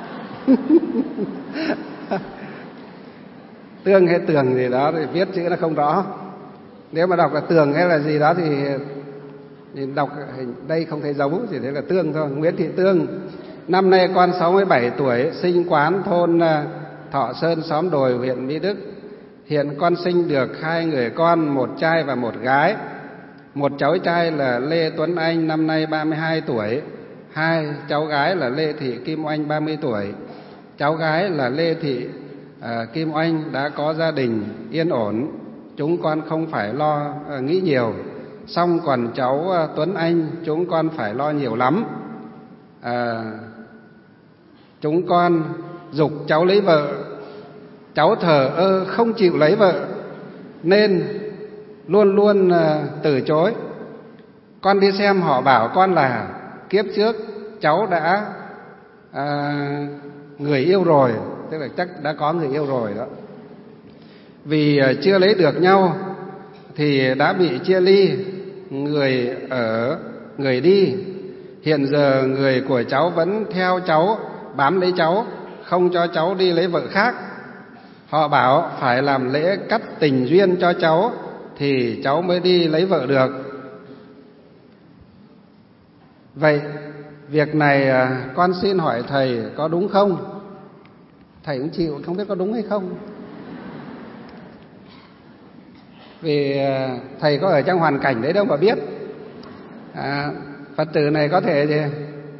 Tương hay Tường gì đó thì viết chữ nó không rõ. Nếu mà đọc là Tường hay là gì đó thì, thì đọc đây không thấy giống, chỉ thấy là Tương thôi. Nguyễn Thị Tương. Năm nay con sáu mươi bảy tuổi, sinh quán thôn Thọ Sơn, xóm Đồi, huyện Mỹ Đức. Hiện con sinh được hai người con, một trai và một gái. Một cháu trai là Lê Tuấn Anh, năm nay ba mươi hai tuổi. Hai cháu gái là Lê Thị Kim Oanh, ba mươi tuổi. Cháu gái là Lê Thị à, Kim Oanh đã có gia đình yên ổn, chúng con không phải lo à, nghĩ nhiều. Song còn cháu à, Tuấn Anh chúng con phải lo nhiều lắm. À, chúng con giục cháu lấy vợ, cháu thờ ơ không chịu lấy vợ nên luôn luôn à, từ chối. Con đi xem họ bảo con là kiếp trước cháu đã à, người yêu rồi, tức là chắc đã có người yêu rồi đó. Vì chưa lấy được nhau thì đã bị chia ly, người ở người đi. Hiện giờ người của cháu vẫn theo cháu, bám lấy cháu, không cho cháu đi lấy vợ khác. Họ bảo phải làm lễ cắt tình duyên cho cháu thì cháu mới đi lấy vợ được. Vậy việc này con xin hỏi thầy có đúng không? Thầy cũng chịu, không biết có đúng hay không. Vì thầy có ở trong hoàn cảnh đấy đâu mà biết. À, Phật tử này có thể gì?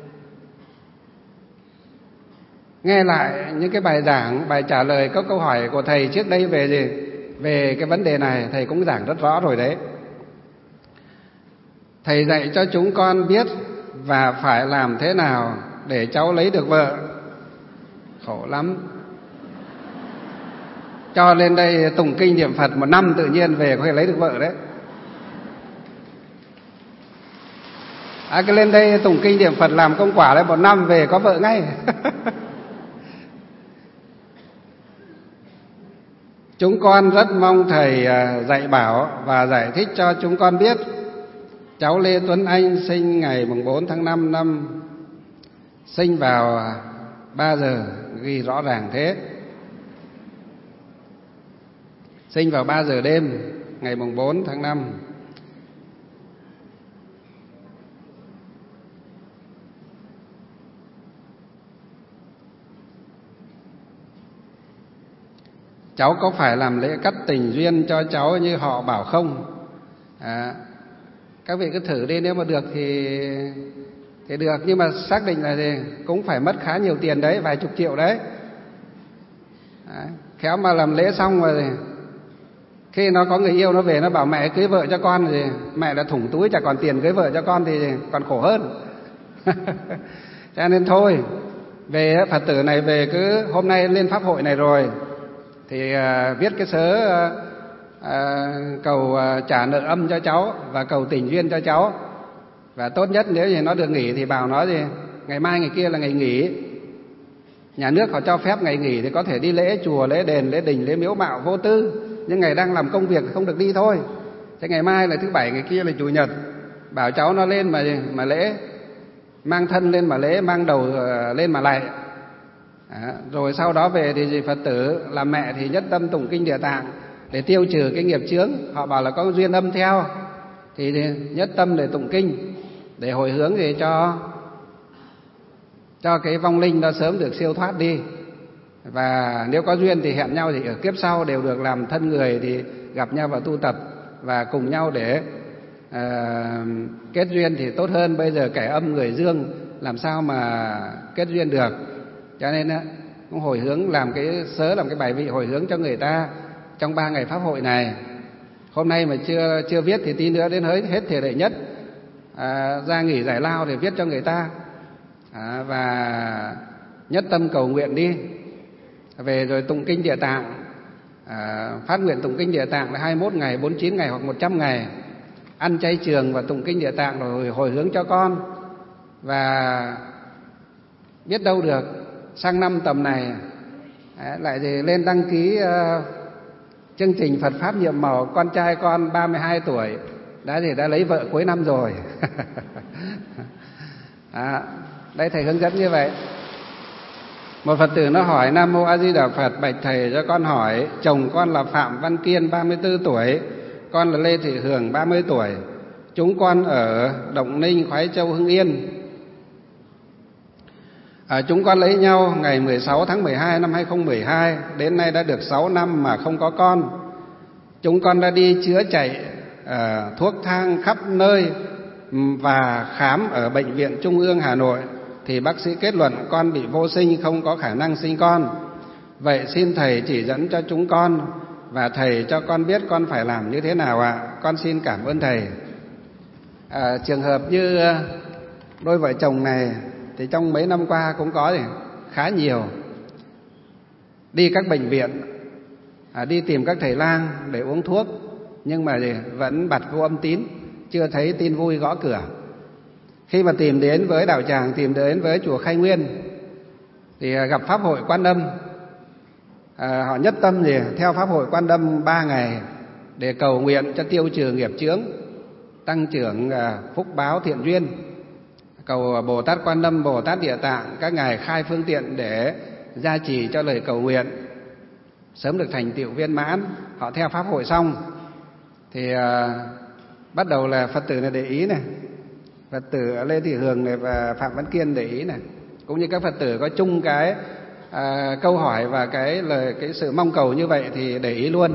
Nghe lại những cái bài giảng, bài trả lời các câu hỏi của thầy trước đây về gì? Về cái vấn đề này thầy cũng giảng rất rõ rồi đấy. Thầy dạy cho chúng con biết và phải làm thế nào để cháu lấy được vợ. Khổ lắm. Cho lên đây tụng kinh niệm Phật một năm tự nhiên về có thể lấy được vợ đấy. À, cái lên đây tụng kinh niệm Phật làm công quả đấy, một năm về có vợ ngay. Chúng con rất mong thầy dạy bảo và giải thích cho chúng con biết. Cháu Lê Tuấn Anh sinh ngày mùng bốn tháng năm năm sinh vào ba giờ, ghi rõ ràng thế. Sinh vào ba giờ đêm ngày mùng bốn tháng năm. Cháu có phải làm lễ cắt tình duyên cho cháu như họ bảo không? À, các vị cứ thử đi, nếu mà được thì thì được, nhưng mà xác định là gì? Cũng phải mất khá nhiều tiền đấy, vài chục triệu đấy. Đấy, khéo mà làm lễ xong rồi khi nó có người yêu nó về nó bảo mẹ cưới vợ cho con thì mẹ đã thủng túi chả còn tiền cưới vợ cho con thì còn khổ hơn. Cho nên thôi, về Phật tử này về cứ hôm nay lên pháp hội này rồi thì à, viết cái sớ à, à, cầu à, trả nợ âm cho cháu và cầu tình duyên cho cháu. Và tốt nhất nếu như nó được nghỉ thì bảo nó gì ngày mai ngày kia là ngày nghỉ. Nhà nước họ cho phép ngày nghỉ thì có thể đi lễ chùa, lễ đền, lễ đình, lễ miếu mạo vô tư. Nhưng ngày đang làm công việc thì không được đi thôi. Thế ngày mai là thứ bảy, ngày kia là chủ nhật, bảo cháu nó lên mà mà lễ, mang thân lên mà lễ, mang đầu lên mà lạy. À, rồi sau đó về thì gì Phật tử làm mẹ thì nhất tâm tụng kinh Địa Tạng để tiêu trừ cái nghiệp chướng. Họ bảo là có duyên âm theo thì nhất tâm để tụng kinh, để hồi hướng thì cho cho cái vong linh nó sớm được siêu thoát đi. Và nếu có duyên thì hẹn nhau thì ở kiếp sau đều được làm thân người thì gặp nhau và tu tập và cùng nhau để uh, kết duyên thì tốt hơn. Bây giờ kẻ âm người dương làm sao mà kết duyên được. Cho nên cũng hồi hướng làm cái sớ, làm cái bài vị hồi hướng cho người ta trong ba ngày pháp hội này. Hôm nay mà chưa chưa viết thì tí nữa đến hết hết thể đệ nhất à, ra nghỉ giải lao để viết cho người ta. À, và nhất tâm cầu nguyện đi. Về rồi tụng kinh Địa Tạng, à, phát nguyện tụng kinh Địa Tạng là hai mươi mốt ngày, bốn mươi chín ngày hoặc một trăm ngày. Ăn chay trường và tụng kinh Địa Tạng rồi hồi hướng cho con. Và biết đâu được sang năm tầm này à, lại thì lên đăng ký uh, chương trình Phật Pháp nhiệm màu. Con trai con ba mươi hai tuổi đã thì đã lấy vợ cuối năm rồi. À, đây thầy hướng dẫn như vậy. Một Phật tử nó hỏi: Nam Mô A Di Đà Phật, bạch thầy cho con hỏi, chồng con là Phạm Văn Kiên ba mươi tư tuổi, con là Lê Thị Hường ba mươi tuổi, chúng con ở Động Ninh, Khoái Châu, Hưng Yên. À, chúng con lấy nhau ngày mười sáu tháng mười hai năm hai không một hai, đến nay đã được sáu năm mà không có con. Chúng con đã đi chữa chạy à, thuốc thang khắp nơi và khám ở Bệnh viện Trung ương Hà Nội thì bác sĩ kết luận con bị vô sinh, không có khả năng sinh con. Vậy xin thầy chỉ dẫn cho chúng con và thầy cho con biết con phải làm như thế nào ạ? À? Con xin cảm ơn thầy. À, trường hợp như đôi vợ chồng này thì trong mấy năm qua cũng có thì khá nhiều. Đi các bệnh viện, à, đi tìm các thầy lang để uống thuốc, nhưng mà thì vẫn bặt vô âm tín, chưa thấy tin vui gõ cửa. Khi mà tìm đến với đạo tràng, tìm đến với chùa Khai Nguyên thì gặp pháp hội Quan Âm, à, họ nhất tâm thì theo pháp hội Quan Âm ba ngày để cầu nguyện cho tiêu trừ nghiệp chướng, tăng trưởng à, phúc báo thiện duyên, cầu Bồ Tát Quan Âm, Bồ Tát Địa Tạng các ngài khai phương tiện để gia trì cho lời cầu nguyện sớm được thành tựu viên mãn. Họ theo pháp hội xong thì à, bắt đầu là Phật tử này để ý này, Phật tử Lê Thị Hường này và Phạm Văn Kiên để ý này, cũng như các Phật tử có chung cái à, câu hỏi và cái lời cái sự mong cầu như vậy thì để ý luôn.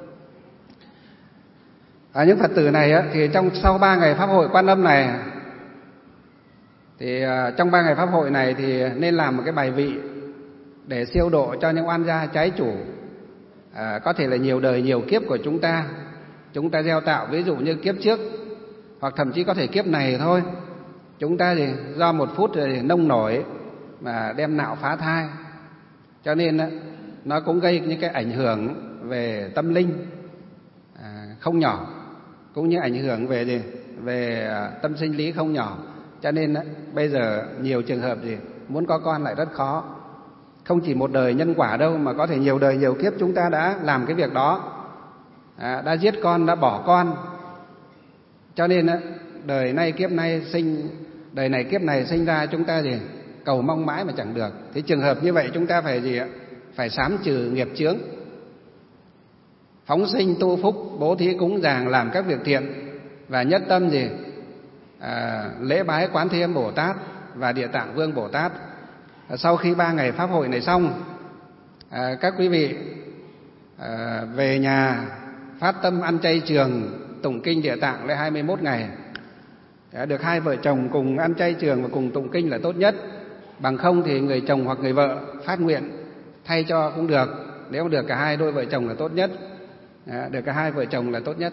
À, những Phật tử này á, thì trong sau ba ngày pháp hội Quan Âm này thì à, trong ba ngày pháp hội này thì nên làm một cái bài vị để siêu độ cho những oan gia trái chủ, à, có thể là nhiều đời nhiều kiếp của chúng ta chúng ta gieo tạo, ví dụ như kiếp trước hoặc thậm chí có thể kiếp này thôi. Chúng ta thì do một phút rồi nông nổi mà đem nạo phá thai, cho nên nó cũng gây những cái ảnh hưởng về tâm linh à, không nhỏ, cũng như ảnh hưởng về gì? Về tâm sinh lý không nhỏ. Cho nên bây giờ nhiều trường hợp gì muốn có con lại rất khó. Không chỉ một đời nhân quả đâu, mà có thể nhiều đời nhiều kiếp chúng ta đã làm cái việc đó, à, đã giết con, đã bỏ con. Cho nên đời nay kiếp nay sinh, đời này kiếp này sinh ra chúng ta gì cầu mong mãi mà chẳng được. Thế trường hợp như vậy chúng ta phải gì ạ? Phải sám trừ nghiệp chướng, phóng sinh tu phúc, bố thí cúng dường, làm các việc thiện, và nhất tâm gì à, lễ bái Quán Thế Âm Bồ Tát và Địa Tạng Vương Bồ Tát. Sau khi ba ngày pháp hội này xong, à, các quý vị à, về nhà phát tâm ăn chay trường, tụng kinh Địa Tạng lại hai mươi mốt ngày. Được hai vợ chồng cùng ăn chay trường và cùng tụng kinh là tốt nhất. Bằng không thì người chồng hoặc người vợ phát nguyện thay cho cũng được. Nếu được cả hai đôi vợ chồng là tốt nhất. À, được cả hai vợ chồng là tốt nhất.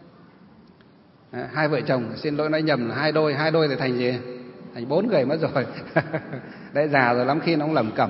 À, hai vợ chồng, xin lỗi nói nhầm là hai đôi, hai đôi thì thành gì? Thành bốn người mất rồi. Đấy, già rồi lắm khi nó cũng lẩm cẩm.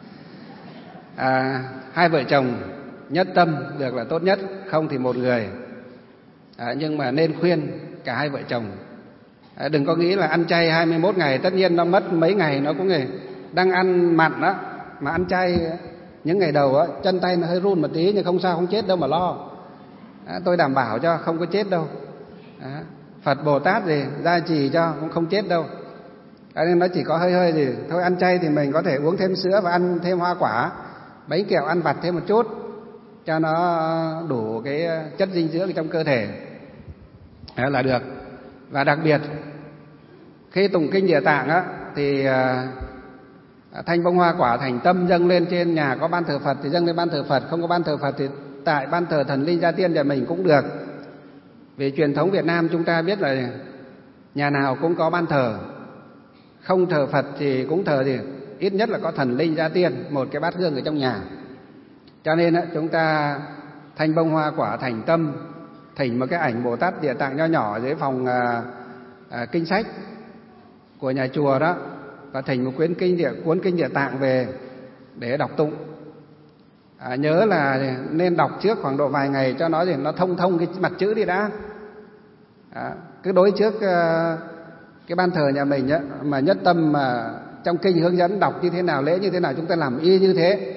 À, hai vợ chồng nhất tâm được là tốt nhất, không thì một người. À, nhưng mà nên khuyên cả hai vợ chồng. À, đừng có nghĩ là ăn chay hai mươi mốt ngày, tất nhiên nó mất mấy ngày nó cũng nghề. Đang ăn mặn đó, mà ăn chay những ngày đầu á, chân tay nó hơi run một tí nhưng không sao, không chết đâu mà lo. À, tôi đảm bảo cho không có chết đâu. À, Phật Bồ Tát gì gia trì cho cũng không chết đâu. À, nên nó chỉ có hơi hơi gì thôi. Ăn chay thì mình có thể uống thêm sữa và ăn thêm hoa quả, bánh kẹo ăn vặt thêm một chút cho nó đủ cái chất dinh dưỡng trong cơ thể. Đó là được. Và đặc biệt khi tụng kinh Địa Tạng á, thì à, thanh bông hoa quả thành tâm dâng lên trên nhà có ban thờ Phật thì dâng lên ban thờ Phật, không có ban thờ Phật thì tại ban thờ thần linh gia tiên nhà mình cũng được. Vì truyền thống Việt Nam chúng ta biết là nhà nào cũng có ban thờ, không thờ Phật thì cũng thờ thì ít nhất là có thần linh gia tiên, một cái bát hương ở trong nhà. Cho nên á, chúng ta thanh bông hoa quả thành tâm, thỉnh một cái ảnh Bồ Tát Địa Tạng nho nhỏ dưới phòng à, à, kinh sách của nhà chùa đó, và thỉnh một cuốn kinh địa cuốn kinh Địa Tạng về để đọc tụng. À, nhớ là nên đọc trước khoảng độ vài ngày cho nó gì nó thông thông cái mặt chữ đi đã. À, cứ đối trước uh, cái ban thờ nhà mình á, mà nhất tâm mà trong kinh hướng dẫn đọc như thế nào, lễ như thế nào chúng ta làm y như thế.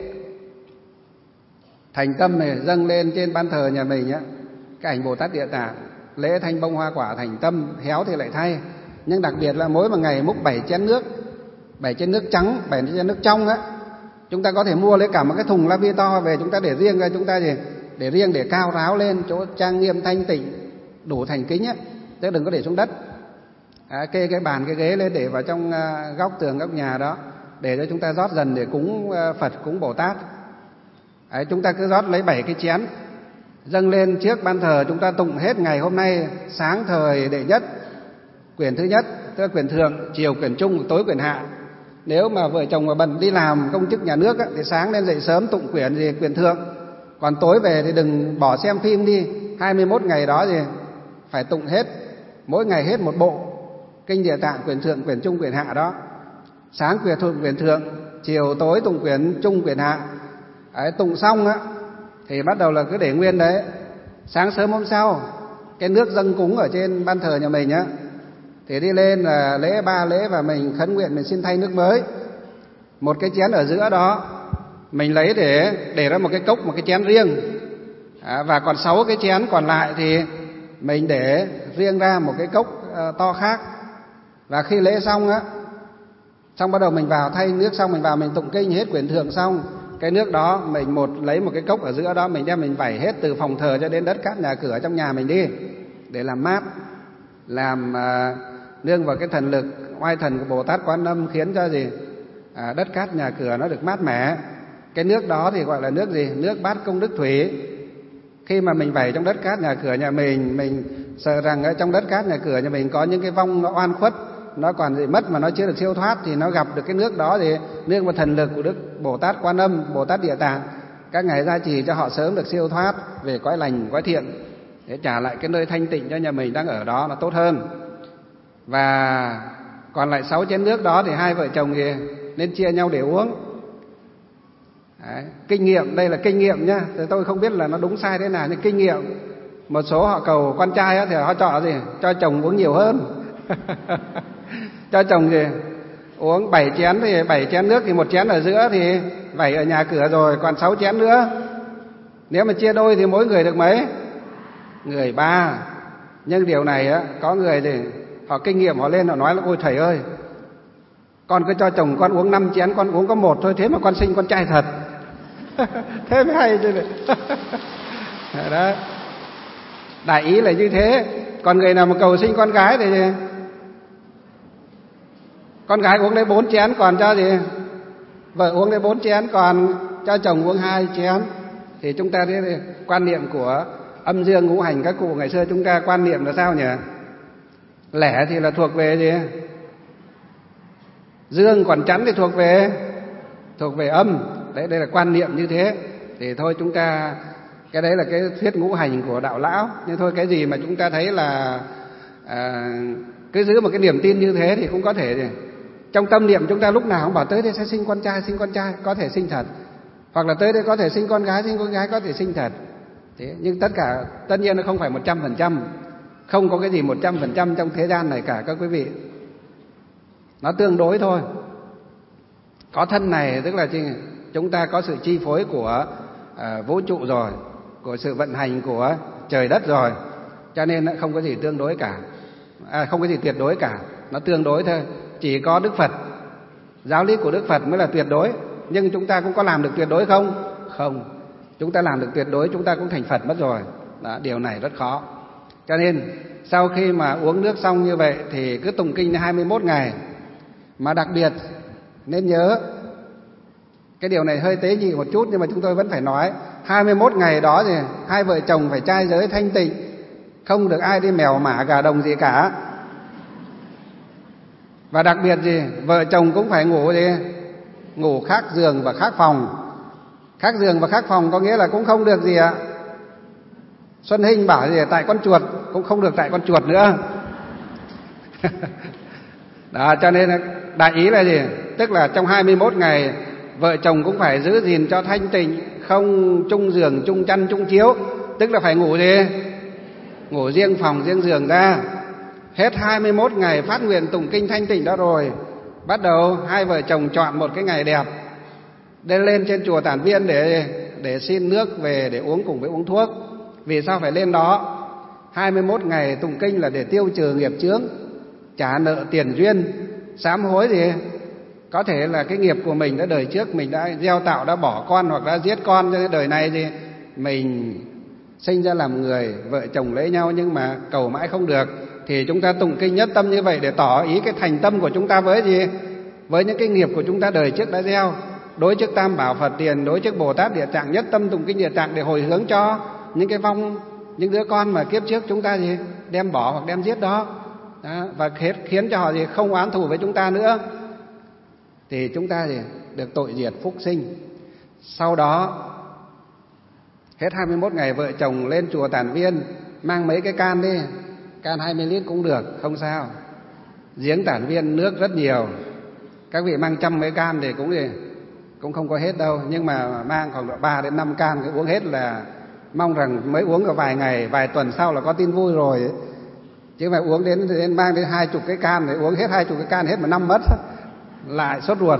Thành tâm này dâng lên trên ban thờ nhà mình á, cái ảnh Bồ Tát Địa Tạng, lễ thanh bông hoa quả thành tâm, héo thì lại thay. Nhưng đặc biệt là mỗi một ngày múc bảy chén nước, bảy chén nước trắng, bảy chén nước trong á. Chúng ta có thể mua lấy cả một cái thùng la vi to về, chúng ta để riêng ra, chúng ta gì để riêng để cao ráo lên chỗ trang nghiêm thanh tịnh đủ thành kính á, chứ đừng có để xuống đất. À, kê cái bàn cái ghế lên để vào trong uh, góc tường góc nhà đó, để cho chúng ta rót dần để cúng uh, Phật cúng Bồ Tát. À, chúng ta cứ rót lấy bảy cái chén dâng lên trước ban thờ, chúng ta tụng hết ngày hôm nay. Sáng thời đệ nhất, quyển thứ nhất tức là quyển thượng, chiều quyển trung, tối quyển hạ. Nếu mà vợ chồng mà bận đi làm công chức nhà nước á, thì sáng lên dậy sớm tụng quyển gì quyển thượng, còn tối về thì đừng bỏ xem phim đi. Hai mươi mốt ngày đó thì phải tụng hết, mỗi ngày hết một bộ kinh Địa Tạng quyển thượng, quyển trung, quyển hạ đó. Sáng quyển thượng, quyển thượng, chiều tối tụng quyển trung, quyển hạ. Đấy, tụng xong á thì bắt đầu là cứ để nguyên đấy. Sáng sớm hôm sau cái nước dâng cúng ở trên ban thờ nhà mình á, thì đi lên là lễ ba lễ và mình khấn nguyện mình xin thay nước mới. Một cái chén ở giữa đó mình lấy để để ra một cái cốc, một cái chén riêng. À, và còn sáu cái chén còn lại thì mình để riêng ra một cái cốc uh, to khác. Và khi lễ xong á, xong bắt đầu mình vào thay nước, xong mình vào mình tụng kinh hết quyển thượng xong, cái nước đó mình một lấy một cái cốc ở giữa đó, mình đem mình vẩy hết từ phòng thờ cho đến đất cát nhà cửa trong nhà mình đi, để làm mát, làm uh, nương vào cái thần lực oai thần của Bồ Tát Quan Âm, khiến cho gì à, đất cát nhà cửa nó được mát mẻ. Cái nước đó thì gọi là nước gì? Nước bát công đức thủy. Khi mà mình vẩy trong đất cát nhà cửa nhà mình, mình sợ rằng ở trong đất cát nhà cửa nhà mình có những cái vong nó oan khuất, nó còn gì mất mà nó chưa được siêu thoát, thì nó gặp được cái nước đó thì nương vào thần lực của Đức Bồ Tát Quan Âm, Bồ Tát Địa Tạng, các ngài gia trì cho họ sớm được siêu thoát về cõi lành cõi thiện, để trả lại cái nơi thanh tịnh cho nhà mình đang ở đó là tốt hơn. Và còn lại sáu chén nước đó thì hai vợ chồng thì nên chia nhau để uống. Đấy, kinh nghiệm, đây là kinh nghiệm nhá, tôi không biết là nó đúng sai thế nào, nhưng kinh nghiệm. Một số họ cầu con trai thì họ chọn gì cho chồng uống nhiều hơn. cho chồng thì uống bảy chén, thì bảy chén nước thì một chén ở giữa thì vẩy ở nhà cửa rồi, còn sáu chén nữa. Nếu mà chia đôi thì mỗi người được mấy? Người ba. Nhưng điều này á, có người thì họ kinh nghiệm, họ lên họ nói là ôi thầy ơi, con cứ cho chồng con uống năm chén, con uống có một thôi, thế mà con sinh con trai thật. Thế mới hay chứ. Đó. Đại ý là như thế. Còn người nào mà cầu sinh con gái thì con gái uống lấy bốn chén, còn cho gì? Vợ uống lấy bốn chén, còn cho chồng uống hai chén. Thì chúng ta thấy quan niệm của âm dương ngũ hành các cụ ngày xưa chúng ta quan niệm là sao nhỉ? Lẻ thì là thuộc về gì? Dương, còn chẵn thì thuộc về thuộc về âm. Đấy, đây là quan niệm như thế. Thì thôi chúng ta, cái đấy là cái thuyết ngũ hành của đạo lão. Nhưng thôi cái gì mà chúng ta thấy là à, cứ giữ một cái niềm tin như thế thì cũng có thể gì? Trong tâm niệm chúng ta lúc nào cũng bảo tới đây sẽ sinh con trai, sinh con trai, có thể sinh thật. Hoặc là tới đây có thể sinh con gái, sinh con gái có thể sinh thật. Thế, nhưng tất cả, tất nhiên nó không phải một trăm phần trăm. Không có cái gì một trăm phần trăm trong thế gian này cả các quý vị. Nó tương đối thôi. Có thân này tức là chúng ta có sự chi phối của à, vũ trụ rồi, của sự vận hành của trời đất rồi. Cho nên không có gì tương đối cả, à, không có gì tuyệt đối cả. Nó tương đối thôi. Chỉ có Đức Phật, giáo lý của Đức Phật mới là tuyệt đối. Nhưng chúng ta cũng có làm được tuyệt đối không? Không. Chúng ta làm được tuyệt đối chúng ta cũng thành Phật mất rồi. Đó, điều này rất khó. Cho nên sau khi mà uống nước xong như vậy thì cứ tụng kinh hai mươi mốt ngày. Mà đặc biệt nên nhớ, cái điều này hơi tế nhị một chút nhưng mà chúng tôi vẫn phải nói, hai mươi mốt ngày đó thì hai vợ chồng phải trai giới thanh tịnh, không được ai đi mèo mả gà đồng gì cả. Và đặc biệt gì, vợ chồng cũng phải ngủ gì? Ngủ khác giường và khác phòng. Khác giường và khác phòng có nghĩa là cũng không được gì ạ? Xuân Hinh bảo gì, tại con chuột, cũng không được tại con chuột nữa. Đó, cho nên đại ý là gì? Tức là trong hai mươi mốt ngày vợ chồng cũng phải giữ gìn cho thanh tịnh, không chung giường, chung chăn, chung chiếu. Tức là phải ngủ gì? Ngủ riêng phòng, riêng giường ra. Hết hai mươi mốt ngày phát nguyện tụng kinh thanh tịnh đó rồi, bắt đầu hai vợ chồng chọn một cái ngày đẹp để lên trên chùa Tản Viên để để xin nước về để uống cùng với uống thuốc. Vì sao phải lên đó? hai mươi mốt ngày tụng kinh là để tiêu trừ nghiệp chướng, trả nợ tiền duyên, sám hối gì? Có thể là cái nghiệp của mình đã đời trước mình đã gieo tạo, đã bỏ con hoặc đã giết con, cho nên đời này thì mình sinh ra làm người, vợ chồng lấy nhau nhưng mà cầu mãi không được. Thì chúng ta tụng kinh nhất tâm như vậy để tỏ ý cái thành tâm của chúng ta với gì? Với những cái nghiệp của chúng ta đời trước đã gieo. Đối trước Tam Bảo Phật Tiền, đối trước Bồ Tát Địa Tạng, nhất tâm tụng kinh Địa Tạng để hồi hướng cho những cái vong, những đứa con mà kiếp trước chúng ta gì đem bỏ hoặc đem giết đó, đó và khiến, khiến cho họ gì không oán thù với chúng ta nữa. Thì chúng ta gì được tội diệt phúc sinh. Sau đó hết hai mươi mốt ngày vợ chồng lên chùa Tản Viên, mang mấy cái can đi, can hai mươi lít cũng được, không sao. Giếng Tản Viên nước rất nhiều, các vị mang trăm mấy can thì cũng gì cũng không có hết đâu. Nhưng mà mang khoảng ba đến năm can thì uống hết là mong rằng mới uống được vài ngày, vài tuần sau là có tin vui rồi ấy. Chứ mà uống đến, đến mang đến hai chục cái can thì uống hết hai chục cái can hết mà năm mất lại sốt ruột.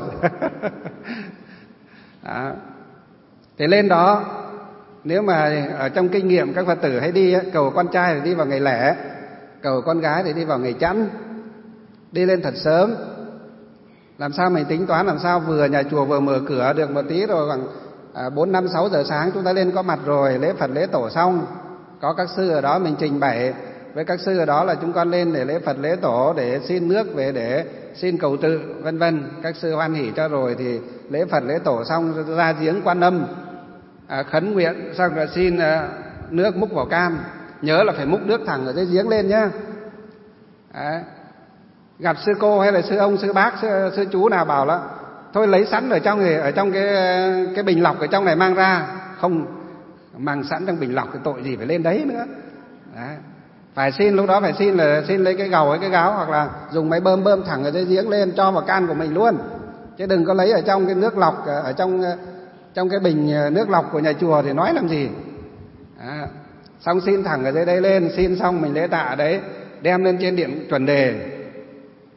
Đó. Thì lên đó, nếu mà ở trong kinh nghiệm các Phật tử hay đi, cầu con trai thì đi vào ngày lẻ, cầu con gái thì đi vào ngày chẵn. Đi lên thật sớm, làm sao mình tính toán làm sao vừa nhà chùa vừa mở cửa được một tí rồi, khoảng bốn năm sáu giờ sáng chúng ta lên có mặt rồi, lễ Phật lễ Tổ xong, có các sư ở đó mình trình bày với các sư ở đó là chúng con lên để lễ Phật lễ Tổ, để xin nước về để xin cầu tự vân vân. Các sư hoan hỉ cho rồi thì lễ Phật lễ Tổ xong ra giếng Quan Âm à, khấn nguyện xong rồi xin à, nước múc vào can. Nhớ là phải múc nước thẳng ở dưới giếng lên nhá. Đấy. Gặp sư cô hay là sư ông, sư bác, sư, sư chú nào bảo là thôi lấy sẵn ở trong này, ở trong cái cái bình lọc ở trong này mang ra. Không, mang sẵn trong bình lọc thì tội gì phải lên đấy nữa. Đấy. Phải xin, lúc đó phải xin là xin lấy cái gầu hay cái gáo, hoặc là dùng máy bơm bơm thẳng ở dưới giếng lên cho vào can của mình luôn. Chứ đừng có lấy ở trong cái nước lọc, ở trong trong cái bình nước lọc của nhà chùa thì nói làm gì. Đó. Xong xin thẳng ở dưới đây lên, xin xong mình lễ tạ đấy, đem lên trên điện chuẩn đề.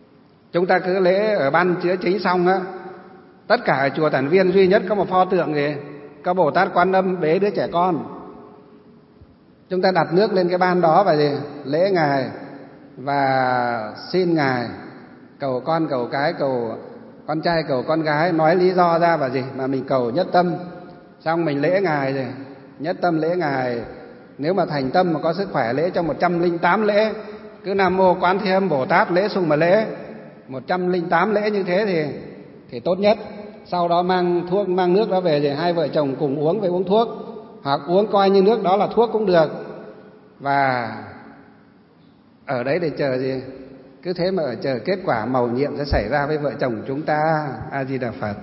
Chúng ta cứ lễ ở ban chữa chính xong á, tất cả ở chùa Tản Viên duy nhất có một pho tượng gì? Có Bồ Tát Quan Âm bế đứa trẻ con. Chúng ta đặt nước lên cái ban đó và gì? Lễ Ngài và xin Ngài cầu con cầu cái, cầu con trai cầu con gái, nói lý do ra và gì? Mà mình cầu nhất tâm. Xong mình lễ Ngài rồi, nhất tâm lễ Ngài. Nếu mà thành tâm mà có sức khỏe lễ cho một trăm lẻ tám lễ. Cứ Nam Mô Quán Thế Âm Bồ Tát lễ sung mà lễ một trăm lẻ tám lễ như thế thì thì tốt nhất. Sau đó mang thuốc, mang nước đó về thì hai vợ chồng cùng uống, với uống thuốc, hoặc uống coi như nước đó là thuốc cũng được. Và ở đấy để chờ gì? Cứ thế mà ở chờ kết quả mầu nhiệm sẽ xảy ra với vợ chồng chúng ta. A Di Đà Phật.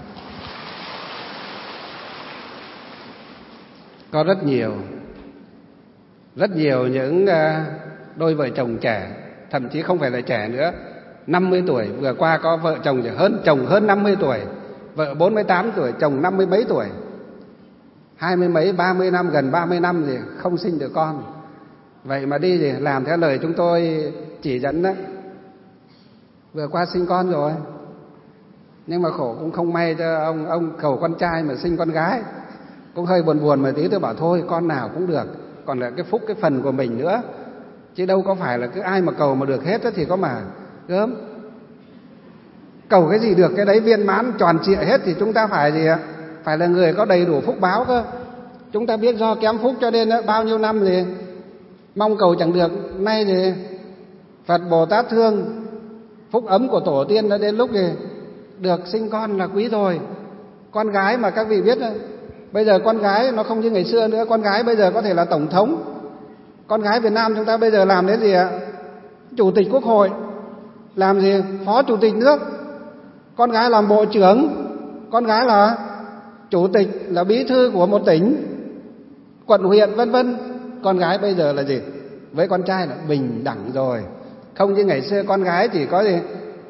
Có rất nhiều rất nhiều những đôi vợ chồng trẻ, thậm chí không phải là trẻ nữa, năm mươi tuổi. Vừa qua có vợ chồng thì hơn chồng hơn năm mươi tuổi, vợ bốn mươi tám tuổi, chồng năm mươi mấy tuổi, hai mươi mấy, ba mươi năm, gần ba mươi năm thì không sinh được con. Vậy mà đi thì làm theo lời chúng tôi chỉ dẫn đó. Vừa qua sinh con rồi, nhưng mà khổ cũng không may cho ông ông cầu con trai mà sinh con gái, cũng hơi buồn buồn mà tí. Tôi bảo thôi con nào cũng được, còn là cái phúc cái phần của mình nữa, chứ đâu có phải là cứ ai mà cầu mà được hết đó thì có mà gớm. Cầu cái gì được cái đấy viên mãn tròn trịa hết thì chúng ta phải gì ạ? Phải là người có đầy đủ phúc báo cơ. Chúng ta biết do kém phúc cho nên đó, bao nhiêu năm gì mong cầu chẳng được. Nay thì Phật Bồ Tát thương, phúc ấm của tổ tiên đã đến lúc thì được sinh con là quý rồi. Con gái mà các vị biết đó, bây giờ con gái nó không như ngày xưa nữa. Con gái bây giờ có thể là tổng thống. Con gái Việt Nam chúng ta bây giờ làm đến gì ạ? Chủ tịch Quốc hội, làm gì? Phó chủ tịch nước. Con gái làm bộ trưởng. Con gái là chủ tịch, là bí thư của một tỉnh, quận huyện vân vân. Con gái bây giờ là gì? Với con trai là bình đẳng rồi. Không như ngày xưa con gái chỉ có gì?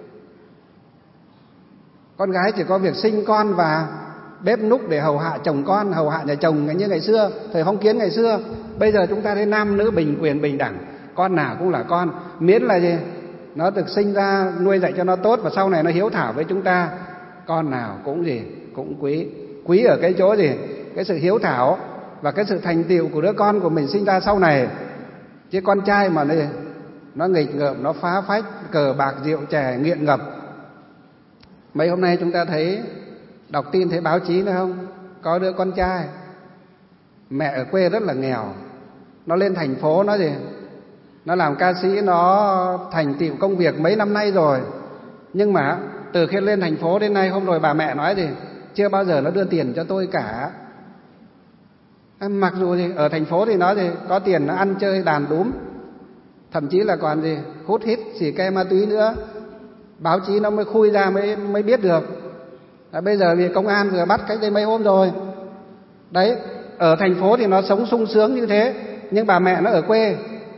Con gái chỉ có việc sinh con và bếp núc để hầu hạ chồng con, hầu hạ nhà chồng như ngày xưa, thời phong kiến ngày xưa. Bây giờ chúng ta thấy nam nữ bình quyền bình đẳng, con nào cũng là con, miễn là gì? Nó được sinh ra nuôi dạy cho nó tốt và sau này nó hiếu thảo với chúng ta. Con nào cũng gì? Cũng quý. Quý ở cái chỗ gì? Cái sự hiếu thảo và cái sự thành tựu của đứa con của mình sinh ra sau này. Chứ con trai mà này, nó nghịch ngợm, nó phá phách, cờ bạc rượu chè, nghiện ngập. Mấy hôm nay chúng ta thấy, đọc tin thấy báo chí nữa không? Có đứa con trai, mẹ ở quê rất là nghèo, nó lên thành phố, nó gì? Nó làm ca sĩ, nó thành tựu công việc mấy năm nay rồi. Nhưng mà từ khi lên thành phố đến nay, hôm rồi bà mẹ nói gì? Chưa bao giờ nó đưa tiền cho tôi cả. Mặc dù gì ở thành phố thì nó gì có tiền, nó ăn chơi đàn đúm, thậm chí là còn gì hút hít xì ke ma túy nữa. Báo chí nó mới khui ra mới mới biết được. À, bây giờ vì công an vừa bắt cách đây mấy hôm rồi. Đấy, ở thành phố thì nó sống sung sướng như thế, nhưng bà mẹ nó ở quê.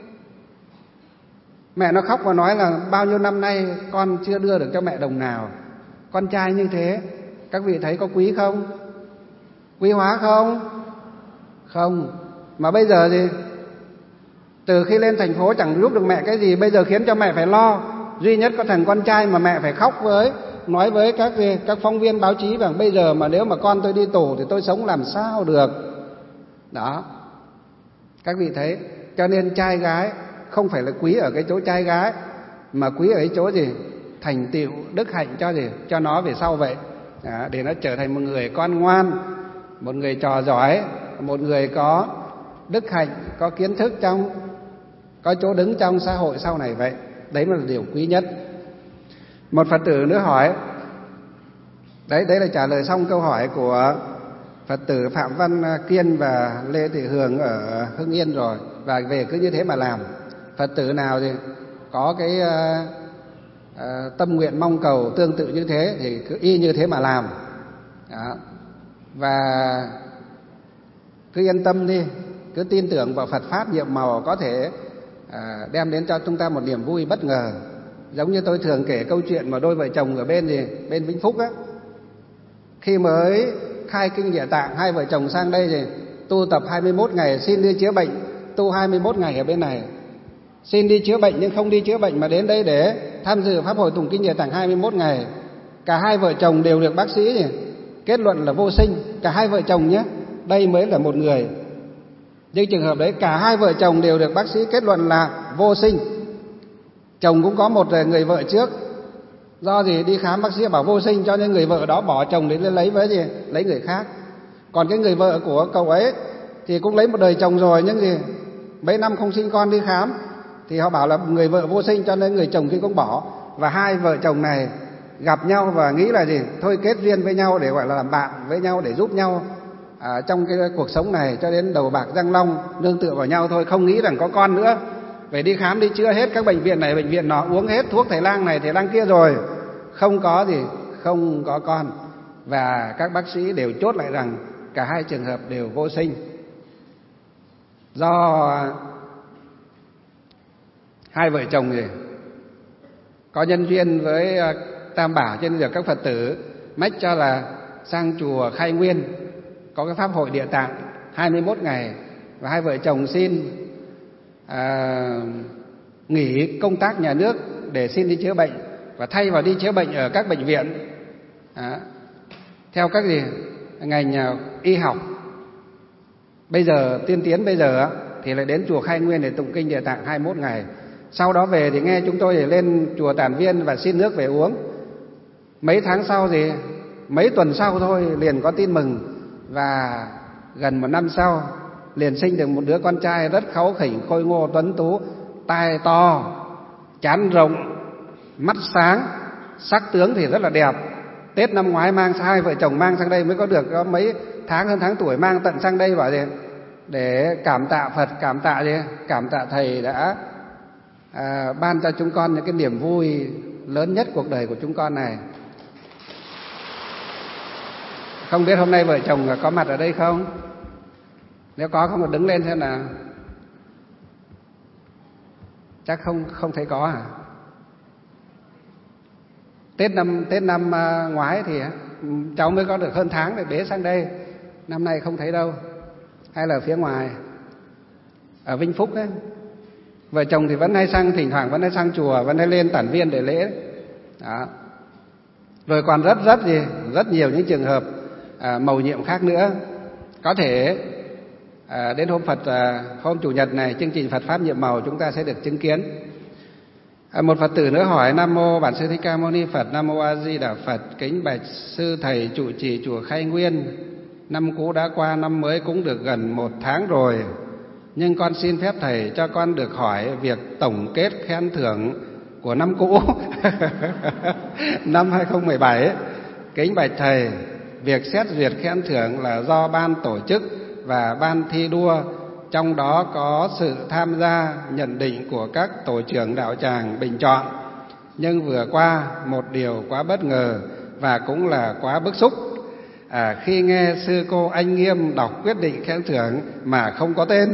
Mẹ nó khóc và nói là bao nhiêu năm nay con chưa đưa được cho mẹ đồng nào. Con trai như thế, các vị thấy có quý không? Quý hóa không? Không. Mà bây giờ gì? Từ khi lên thành phố chẳng giúp được mẹ cái gì, bây giờ khiến cho mẹ phải lo. Duy nhất có thằng con trai mà mẹ phải khóc với, nói với các các phóng viên báo chí rằng bây giờ mà nếu mà con tôi đi tù thì tôi sống làm sao được. Đó. Các vị thấy, cho nên trai gái không phải là quý ở cái chỗ trai gái, mà quý ở cái chỗ gì? Thành tựu đức hạnh cho gì? Cho nó về sau vậy. Đó, để nó trở thành một người con ngoan, một người trò giỏi, một người có đức hạnh, có kiến thức trong, có chỗ đứng trong xã hội sau này vậy. Đấy là điều quý nhất. Một Phật tử nữa hỏi, đấy đấy là trả lời xong câu hỏi của Phật tử Phạm Văn Kiên và Lê Thị Hường ở Hưng Yên rồi. Và về cứ như thế mà làm. Phật tử nào thì có cái uh, uh, tâm nguyện mong cầu tương tự như thế thì cứ y như thế mà làm. Đó. Và cứ yên tâm đi, cứ tin tưởng vào Phật Pháp nhiệm màu có thể à, đem đến cho chúng ta một niềm vui bất ngờ. Giống như tôi thường kể câu chuyện mà đôi vợ chồng ở bên gì bên Vĩnh Phúc á, khi mới khai kinh Địa Tạng, hai vợ chồng sang đây thì tu tập hai mươi mốt ngày, xin đi chữa bệnh, tu hai mươi mốt ngày ở bên này, xin đi chữa bệnh nhưng không đi chữa bệnh mà đến đây để tham dự pháp hội tụng kinh Địa Tạng hai mươi mốt ngày, cả hai vợ chồng đều được bác sĩ kết luận là vô sinh, cả hai vợ chồng nhé, đây mới là một người. Nhưng trường hợp đấy cả hai vợ chồng đều được bác sĩ kết luận là vô sinh. Chồng cũng có một người vợ trước, do gì đi khám bác sĩ bảo vô sinh, cho nên người vợ đó bỏ chồng đến lấy với gì lấy người khác. Còn cái người vợ của cậu ấy thì cũng lấy một đời chồng rồi, nhưng gì mấy năm không sinh con, đi khám thì họ bảo là người vợ vô sinh, cho nên người chồng kia cũng bỏ. Và hai vợ chồng này gặp nhau và nghĩ là gì thôi kết duyên với nhau để gọi là làm bạn với nhau, để giúp nhau à, trong cái cuộc sống này cho đến đầu bạc răng long, nương tựa vào nhau thôi, không nghĩ rằng có con nữa. Phải đi khám đi chữa hết các bệnh viện này bệnh viện nọ, uống hết thuốc thầy lang này thầy lang kia rồi, không có gì, không có con. Và các bác sĩ đều chốt lại rằng cả hai trường hợp đều vô sinh. Do hai vợ chồng gì có nhân duyên với Tam Bảo, cho nên được các Phật tử mách cho là sang chùa Khai Nguyên có cái pháp hội Địa Tạng hai mươi mốt ngày, và hai vợ chồng xin à, nghỉ công tác nhà nước để xin đi chữa bệnh, và thay vào đi chữa bệnh ở các bệnh viện à, theo các gì ngành y học bây giờ tiên tiến bây giờ thì lại đến chùa Khai Nguyên để tụng kinh Địa Tạng hai mươi mốt ngày. Sau đó về thì nghe chúng tôi để lên chùa Tản Viên và xin nước về uống. Mấy tháng sau thì mấy tuần sau thôi liền có tin mừng, và gần một năm sau liền sinh được một đứa con trai rất kháu khỉnh, khôi ngô tuấn tú, tai to, trán rộng, mắt sáng, sắc tướng thì rất là đẹp. Tết năm ngoái mang hai vợ chồng mang sang đây mới có được có mấy tháng, hơn tháng tuổi, mang tận sang đây bảo gì để cảm tạ Phật, cảm tạ gì cảm tạ thầy đã à, ban cho chúng con những cái niềm vui lớn nhất cuộc đời của chúng con này. Không biết hôm nay vợ chồng có mặt ở đây không? Nếu có không, đứng lên xem nào. Chắc không không thấy có hả? Tết năm Tết năm ngoái thì cháu mới có được hơn tháng để bế sang đây. Năm nay không thấy đâu. Hay là ở phía ngoài, ở Vinh Phúc ấy. Vợ chồng thì vẫn hay sang, thỉnh thoảng vẫn hay sang chùa, vẫn hay lên Tản Viên để lễ. Đó. Rồi còn rất rất gì, rất nhiều những trường hợp à, mầu nhiệm khác nữa. Có thể à, đến hôm Phật à, hôm Chủ nhật này, chương trình Phật Pháp nhiệm màu chúng ta sẽ được chứng kiến. À, một Phật tử nữa hỏi: Nam mô Bản Sư Thích Ca Mâu Ni Phật, Nam mô A Di Đà Phật, kính bạch sư thầy trụ trì chùa Khai Nguyên. Năm cũ đã qua, năm mới cũng được gần một tháng rồi, nhưng con xin phép thầy cho con được hỏi việc tổng kết khen thưởng của năm cũ năm hai không một bảy. Kính bạch thầy, việc xét duyệt khen thưởng là do ban tổ chức và ban thi đua, trong đó có sự tham gia nhận định của các tổ trưởng đạo tràng bình chọn. Nhưng vừa qua một điều quá bất ngờ và cũng là quá bức xúc à, khi nghe sư cô Anh Nghiêm đọc quyết định khen thưởng mà không có tên.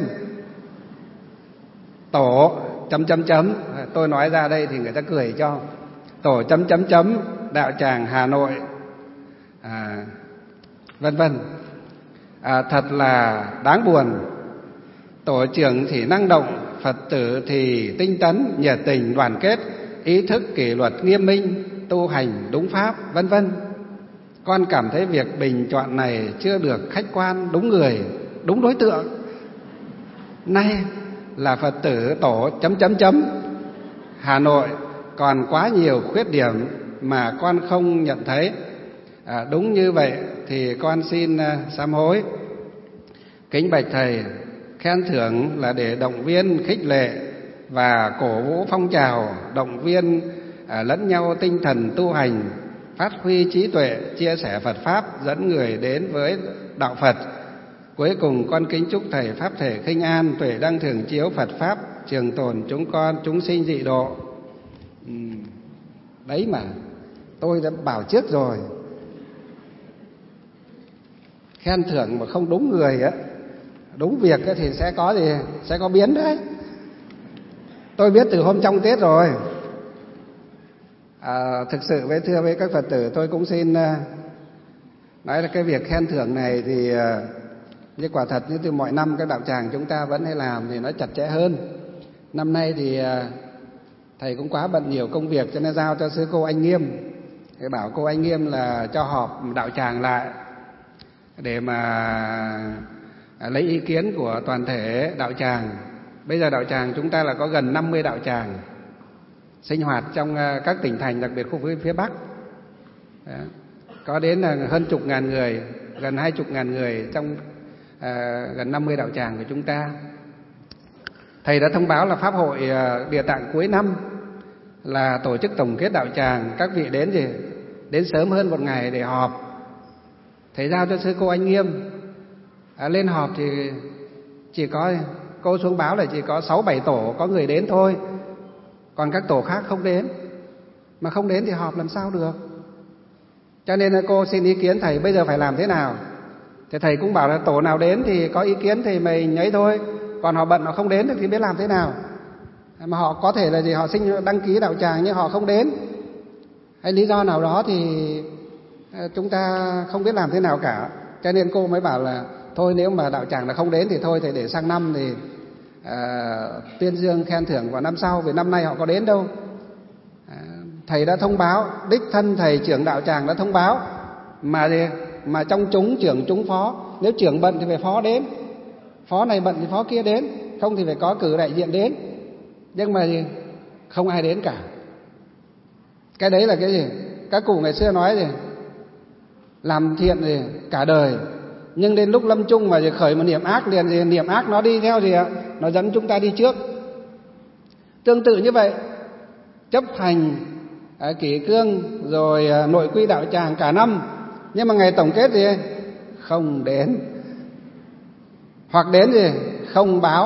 Tổ chấm chấm chấm, tôi nói ra đây thì người ta cười cho. Tổ chấm chấm chấm đạo tràng Hà Nội à, vân vân. À, thật là đáng buồn. Tổ trưởng thì năng động, Phật tử thì tinh tấn, nhiệt tình, đoàn kết, ý thức kỷ luật nghiêm minh, tu hành đúng pháp, vân vân. Con cảm thấy việc bình chọn này chưa được khách quan, đúng người, đúng đối tượng. Nay là Phật tử tổ chấm chấm chấm Hà Nội còn quá nhiều khuyết điểm mà con không nhận thấy. À, đúng như vậy thì con xin uh, sám hối. Kính bạch thầy, khen thưởng là để động viên, khích lệ và cổ vũ phong trào, động viên à, lẫn nhau tinh thần tu hành, phát huy trí tuệ, chia sẻ Phật Pháp, dẫn người đến với đạo Phật. Cuối cùng con kính chúc thầy Pháp thể khinh an, tuệ đăng thường chiếu, Phật Pháp trường tồn chúng con, chúng sinh dị độ. Ừ, đấy mà, tôi đã bảo trước rồi. Khen thưởng mà không đúng người á, đúng việc á, thì sẽ có gì? Sẽ có biến đấy. Tôi biết từ hôm trong Tết rồi. À, thực sự với thưa với các Phật tử, tôi cũng xin uh, nói là cái việc khen thưởng này thì uh, như quả thật như từ mọi năm các đạo tràng chúng ta vẫn hay làm thì nó chặt chẽ hơn. Năm nay thì uh, thầy cũng quá bận nhiều công việc cho nên giao cho sư cô Anh Nghiêm. Thầy bảo cô Anh Nghiêm là cho họp đạo tràng lại để mà lấy ý kiến của toàn thể đạo tràng. Bây giờ đạo tràng chúng ta là có gần năm mươi đạo tràng sinh hoạt trong các tỉnh thành, đặc biệt khu vực phía Bắc. Đó. Có đến là hơn chục ngàn người, gần hai chục ngàn người trong à, gần năm mươi đạo tràng của chúng ta. Thầy đã thông báo là pháp hội Địa Tạng cuối năm là tổ chức tổng kết đạo tràng, các vị đến gì đến sớm hơn một ngày để họp. Thầy giao cho sư cô Anh Nghiêm à, lên họp thì chỉ có cô xuống báo là chỉ có sáu bảy tổ có người đến thôi, còn các tổ khác không đến. Mà không đến thì họp làm sao được. Cho nên là cô xin ý kiến thầy bây giờ phải làm thế nào. Thì thầy cũng bảo là tổ nào đến thì có ý kiến thì mình ấy thôi, còn họ bận họ không đến thì biết làm thế nào. Mà họ có thể là gì, họ xin đăng ký đạo tràng nhưng họ không đến, hay lý do nào đó thì chúng ta không biết làm thế nào cả. Cho nên cô mới bảo là thôi nếu mà đạo tràng là không đến thì thôi thầy để sang năm thì à, tuyên dương khen thưởng vào năm sau, vì năm nay họ có đến đâu. À, thầy đã thông báo, đích thân thầy trưởng đạo tràng đã thông báo, mà gì mà trong chúng trưởng chúng phó, nếu trưởng bận thì phải phó đến, phó này bận thì phó kia đến, không thì phải có cử đại diện đến. Nhưng mà gì không ai đến cả. Cái đấy là cái gì? Các cụ ngày xưa nói gì, làm thiện gì cả đời, nhưng đến lúc lâm chung mà gì khởi một niệm ác liền gì niệm ác nó đi theo gì ạ, nó dẫn chúng ta đi trước. Tương tự như vậy, chấp hành à, kỷ cương rồi à, nội quy đạo tràng cả năm, nhưng mà ngày tổng kết gì không đến, hoặc đến gì không báo,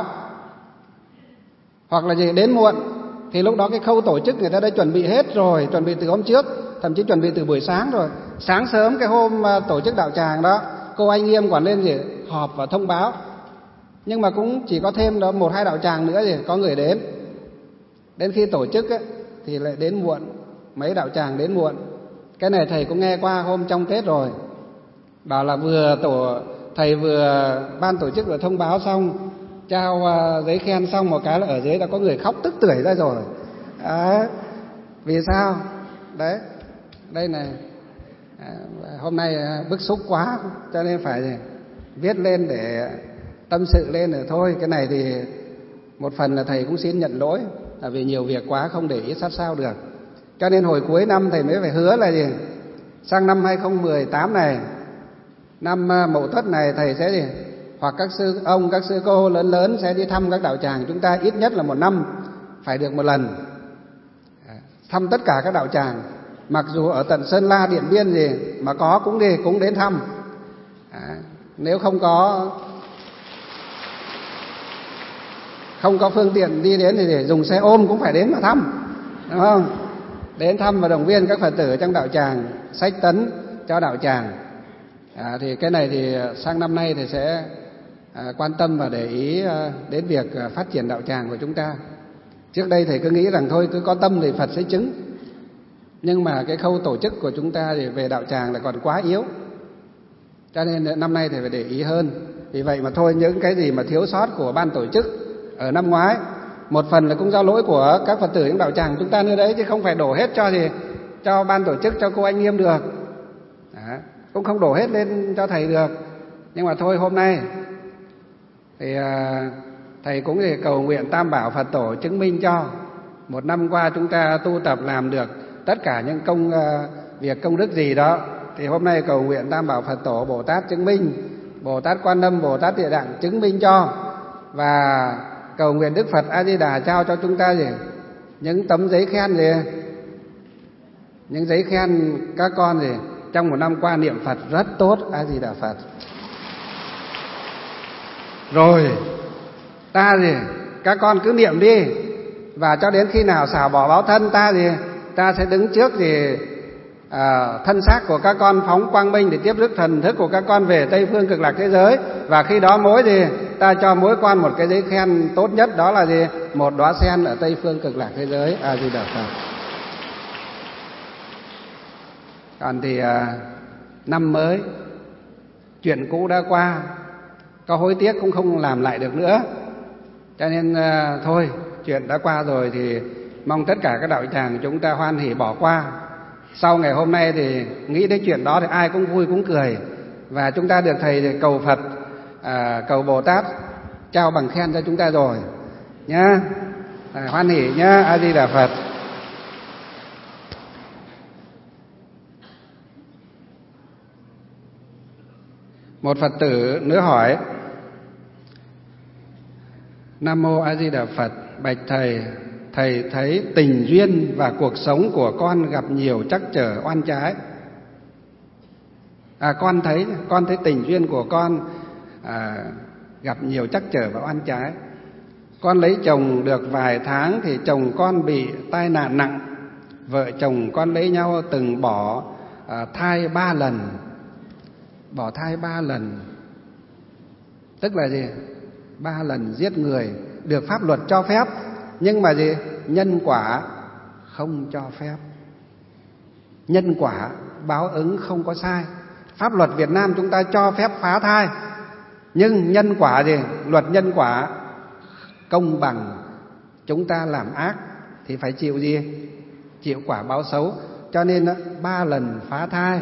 hoặc là gì đến muộn, thì lúc đó cái khâu tổ chức người ta đã chuẩn bị hết rồi, chuẩn bị từ hôm trước, thậm chí chuẩn bị từ buổi sáng rồi. Sáng sớm cái hôm tổ chức đạo tràng đó, cô Anh Nghiêm quản lên gì họp và thông báo, nhưng mà cũng chỉ có thêm đó một hai đạo tràng nữa gì có người đến. Đến khi tổ chức ấy, thì lại đến muộn, mấy đạo tràng đến muộn. Cái này thầy cũng nghe qua hôm trong Tết rồi, bảo là vừa tổ thầy vừa ban tổ chức vừa thông báo xong, trao uh, giấy khen xong một cái là ở dưới đã có người khóc tức tưởi ra rồi. Đấy. Vì sao? Đấy, đây này à, hôm nay bức xúc quá cho nên phải viết lên để tâm sự lên rồi thôi. Cái này thì một phần là thầy cũng xin nhận lỗi, là vì nhiều việc quá không để ý sát sao được. Cho nên hồi cuối năm thầy mới phải hứa là gì, sang năm hai không một tám này, năm Mậu Tuất này, thầy sẽ gì hoặc các sư ông các sư cô lớn lớn sẽ đi thăm các đạo tràng chúng ta, ít nhất là một năm phải được một lần, thăm tất cả các đạo tràng. Mặc dù ở tận Sơn La, Điện Biên gì mà có cũng đi cũng đến thăm. À, nếu không có không có phương tiện đi đến thì để dùng xe ôm cũng phải đến mà thăm, đúng không? Đến thăm và động viên các Phật tử trong đạo tràng, sách tấn cho đạo tràng. À, thì cái này thì sang năm nay thì sẽ à, quan tâm và để ý à, đến việc à, phát triển đạo tràng của chúng ta. Trước đây thầy cứ nghĩ rằng thôi cứ có tâm thì Phật sẽ chứng, nhưng mà cái khâu tổ chức của chúng ta thì về đạo tràng là còn quá yếu, cho nên năm nay thầy phải để ý hơn. Vì vậy mà thôi, những cái gì mà thiếu sót của ban tổ chức ở năm ngoái, một phần là cũng do lỗi của các Phật tử trong đạo tràng chúng ta nữa đấy, chứ không phải đổ hết cho gì cho ban tổ chức, cho cô Anh Nghiêm được. Đó, cũng không đổ hết lên cho thầy được. Nhưng mà thôi, hôm nay thì à, thầy cũng thì cầu nguyện Tam Bảo Phật Tổ chứng minh cho một năm qua chúng ta tu tập làm được tất cả những công uh, việc công đức gì đó, thì hôm nay cầu nguyện Tam Bảo Phật Tổ Bồ Tát chứng minh, Bồ Tát Quan Âm, Bồ Tát Địa Tạng chứng minh cho, và cầu nguyện Đức Phật A Di Đà trao cho chúng ta gì những tấm giấy khen gì, những giấy khen các con gì trong một năm qua niệm Phật rất tốt, A Di Đà Phật. Rồi ta gì các con cứ niệm đi, và cho đến khi nào xả bỏ báo thân, ta gì ta sẽ đứng trước gì à, thân xác của các con phóng quang minh để tiếp rước thần thức của các con về Tây Phương Cực Lạc thế giới. Và khi đó mỗi gì ta cho mỗi con một cái giấy khen tốt nhất, đó là gì một đóa sen ở Tây Phương Cực Lạc thế giới. A Di Đà Phật. Còn thì à, năm mới, chuyện cũ đã qua, có hối tiếc cũng không làm lại được nữa. Cho nên à, thôi, chuyện đã qua rồi thì mong tất cả các đạo tràng chúng ta hoan hỉ bỏ qua. Sau ngày hôm nay thì nghĩ đến chuyện đó thì ai cũng vui cũng cười, và chúng ta được thầy cầu Phật, à, cầu Bồ Tát trao bằng khen cho chúng ta rồi nhá. À, hoan hỉ nhá. A Di Đà Phật. Một Phật tử nữa hỏi: Nam mô A Di Đà Phật, bạch thầy, thầy thấy tình duyên và cuộc sống của con gặp nhiều trắc trở oan trái. À, con thấy con thấy tình duyên của con à, gặp nhiều trắc trở và oan trái. Con lấy chồng được vài tháng thì chồng con bị tai nạn nặng. Vợ chồng con lấy nhau từng bỏ à, thai ba lần. Bỏ thai ba lần tức là gì? Ba lần giết người được pháp luật cho phép, nhưng mà gì? Nhân quả không cho phép. Nhân quả báo ứng không có sai. Pháp luật Việt Nam chúng ta cho phép phá thai, nhưng nhân quả gì? Luật nhân quả công bằng. Chúng ta làm ác thì phải chịu gì? Chịu quả báo xấu. Cho nên đó, ba lần phá thai.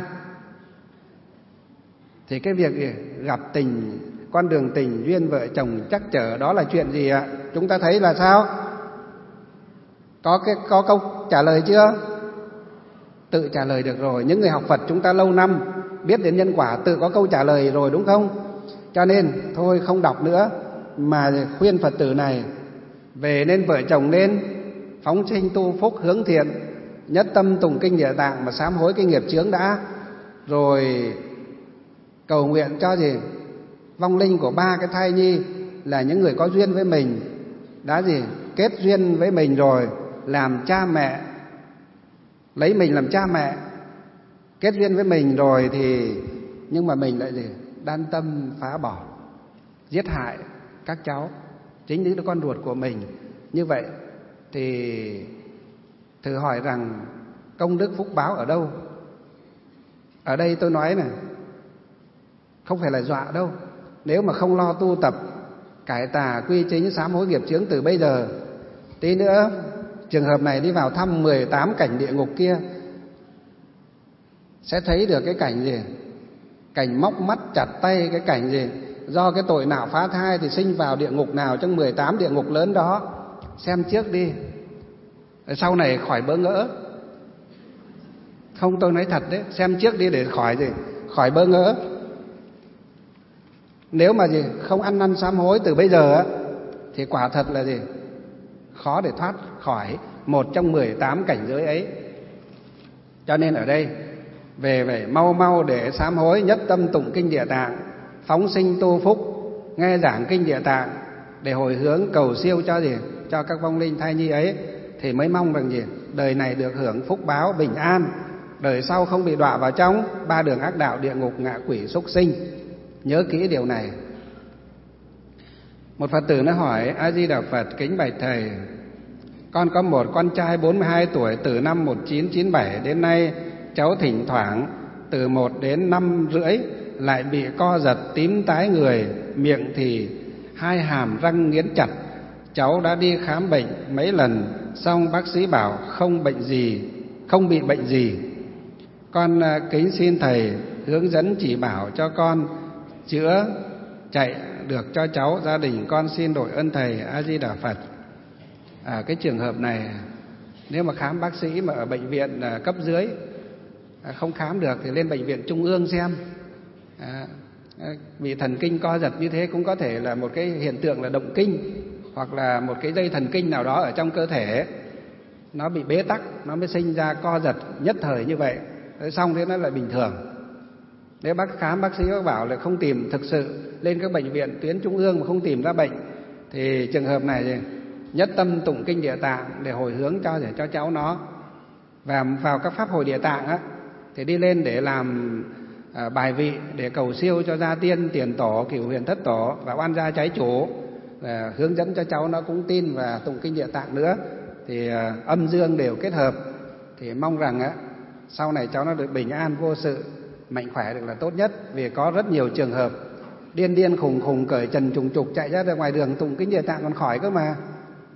Thì cái việc gì? Gặp tình, con đường tình duyên vợ chồng trắc trở đó là chuyện gì ạ? Chúng ta thấy là sao? Có cái có câu trả lời chưa? Tự trả lời được rồi. Những người học Phật chúng ta lâu năm biết đến nhân quả, tự có câu trả lời rồi đúng không? Cho nên thôi không đọc nữa, mà khuyên Phật tử này về nên vợ chồng nên phóng sinh tu phúc hướng thiện, nhất tâm tụng kinh Địa Tạng mà sám hối cái nghiệp chướng đã, rồi cầu nguyện cho gì? Vong linh của ba cái thai nhi là những người có duyên với mình, đã gì? Kết duyên với mình rồi, làm cha mẹ, lấy mình làm cha mẹ, kết duyên với mình rồi thì nhưng mà mình lại gì? Đan tâm phá bỏ, giết hại các cháu, chính những đứa con ruột của mình. Như vậy thì thử hỏi rằng công đức phúc báo ở đâu? Ở đây tôi nói này, không phải là dọa đâu. Nếu mà không lo tu tập cải tà quy chính sám hối nghiệp chướng từ bây giờ, tí nữa trường hợp này đi vào thăm mười tám cảnh địa ngục kia sẽ thấy được cái cảnh gì? Cảnh móc mắt chặt tay, cái cảnh gì? Do cái tội nào phá thai thì sinh vào địa ngục nào trong mười tám địa ngục lớn đó. Xem trước đi, sau này khỏi bỡ ngỡ. Không, tôi nói thật đấy, xem trước đi để khỏi gì? Khỏi bỡ ngỡ. Nếu mà gì không ăn năn sám hối từ bây giờ á, thì quả thật là gì? Khó để thoát khỏi một trong mười tám cảnh giới ấy. Cho nên ở đây về phải mau mau để sám hối, nhất tâm tụng kinh Địa Tạng, phóng sinh tu phúc, nghe giảng kinh Địa Tạng để hồi hướng cầu siêu cho gì? Cho các vong linh thai nhi ấy, thì mới mong rằng gì? Đời này được hưởng phúc báo bình an, đời sau không bị đọa vào trong ba đường ác đạo, địa ngục, ngạ quỷ, súc sinh. Nhớ kỹ điều này. Một Phật tử nó hỏi: A Di Đà Phật, kính bạch thầy, con có một con trai bốn mươi hai tuổi, từ năm một nghìn chín trăm chín mươi bảy đến nay cháu thỉnh thoảng từ một đến năm rưỡi lại bị co giật tím tái người, miệng thì hai hàm răng nghiến chặt. Cháu đã đi khám bệnh mấy lần, xong bác sĩ bảo không bệnh gì, không bị bệnh gì. Con kính xin thầy hướng dẫn chỉ bảo cho con chữa chạy được cho cháu. Gia đình con xin đội ơn thầy. A Di Đà Phật. À, cái trường hợp này nếu mà khám bác sĩ mà ở bệnh viện à, cấp dưới à, không khám được thì lên bệnh viện trung ương xem. à, bị thần kinh co giật như thế cũng có thể là một cái hiện tượng là động kinh, hoặc là một cái dây thần kinh nào đó ở trong cơ thể nó bị bế tắc, nó mới sinh ra co giật nhất thời như vậy. Xong thế nó lại bình thường. Nếu bác khám bác sĩ bác bảo là không tìm, thực sự lên các bệnh viện tuyến trung ương mà không tìm ra bệnh, thì trường hợp này thì nhất tâm tụng kinh Địa Tạng để hồi hướng cho để cho cháu nó. Và vào các pháp hội Địa Tạng á, thì đi lên để làm à, bài vị để cầu siêu cho gia tiên, tiền tổ, cửu huyền thất tổ và oan gia trái chủ, à, hướng dẫn cho cháu nó cũng tin và tụng kinh Địa Tạng nữa, thì à, âm dương đều kết hợp. Thì mong rằng á, sau này cháu nó được bình an vô sự, mạnh khỏe được là tốt nhất. Vì có rất nhiều trường hợp điên điên khùng khùng cởi trần trùng trục chạy ra ngoài đường tụng kinh Địa Tạng còn khỏi cơ mà.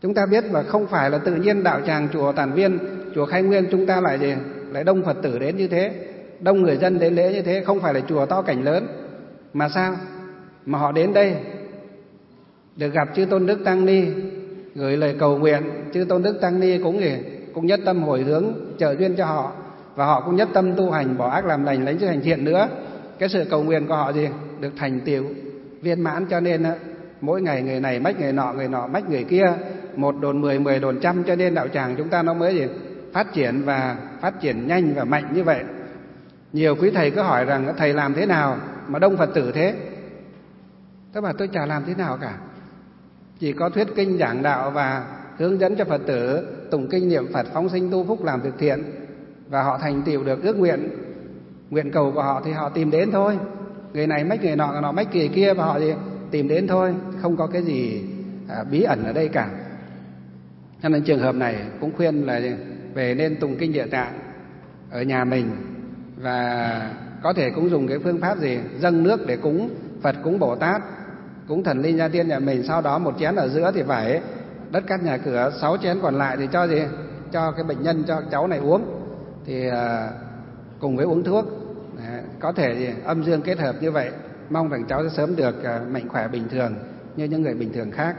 Chúng ta biết và không phải là tự nhiên đạo tràng chùa Tản Viên, chùa Khai Nguyên chúng ta lại gì lại đông Phật tử đến như thế, đông người dân đến lễ như thế, không phải là chùa to cảnh lớn. Mà sao? Mà họ đến đây được gặp chư Tôn Đức Tăng Ni, gửi lời cầu nguyện, chư Tôn Đức Tăng Ni cũng gì cũng nhất tâm hồi hướng trợ duyên cho họ, và họ cũng nhất tâm tu hành, bỏ ác làm lành, lấy chữ hành thiện nữa. Cái sự cầu nguyện của họ gì được thành tựu viên mãn, cho nên mỗi ngày người này mách người nọ, người nọ mách người kia, một đồn mười, mười đồn trăm, cho nên đạo tràng chúng ta nó mới gì phát triển và phát triển nhanh và mạnh như vậy. Nhiều quý thầy cứ hỏi rằng thầy làm thế nào mà đông Phật tử thế? Tôi bảo tôi chả làm thế nào cả, chỉ có thuyết kinh giảng đạo và hướng dẫn cho Phật tử tụng kinh niệm Phật, phóng sinh tu phúc, làm việc thiện, và họ thành tựu được ước nguyện nguyện cầu của họ thì họ tìm đến thôi. Người này mách người nọ, người nọ mách người kia, và họ gì tìm đến thôi, không có cái gì à, bí ẩn ở đây cả. Cho nên trường hợp này cũng khuyên là về nên tụng kinh Địa Tạng ở nhà mình, và có thể cũng dùng cái phương pháp gì dâng nước để cúng Phật, cúng Bồ Tát, cúng thần linh gia tiên nhà mình. Sau đó một chén ở giữa thì phải đất cát nhà cửa, sáu chén còn lại thì cho gì cho cái bệnh nhân, cho cháu này uống, thì à, cùng với uống thuốc. Đấy, có thể gì âm dương kết hợp như vậy, mong rằng cháu sẽ sớm được à, mạnh khỏe bình thường như những người bình thường khác.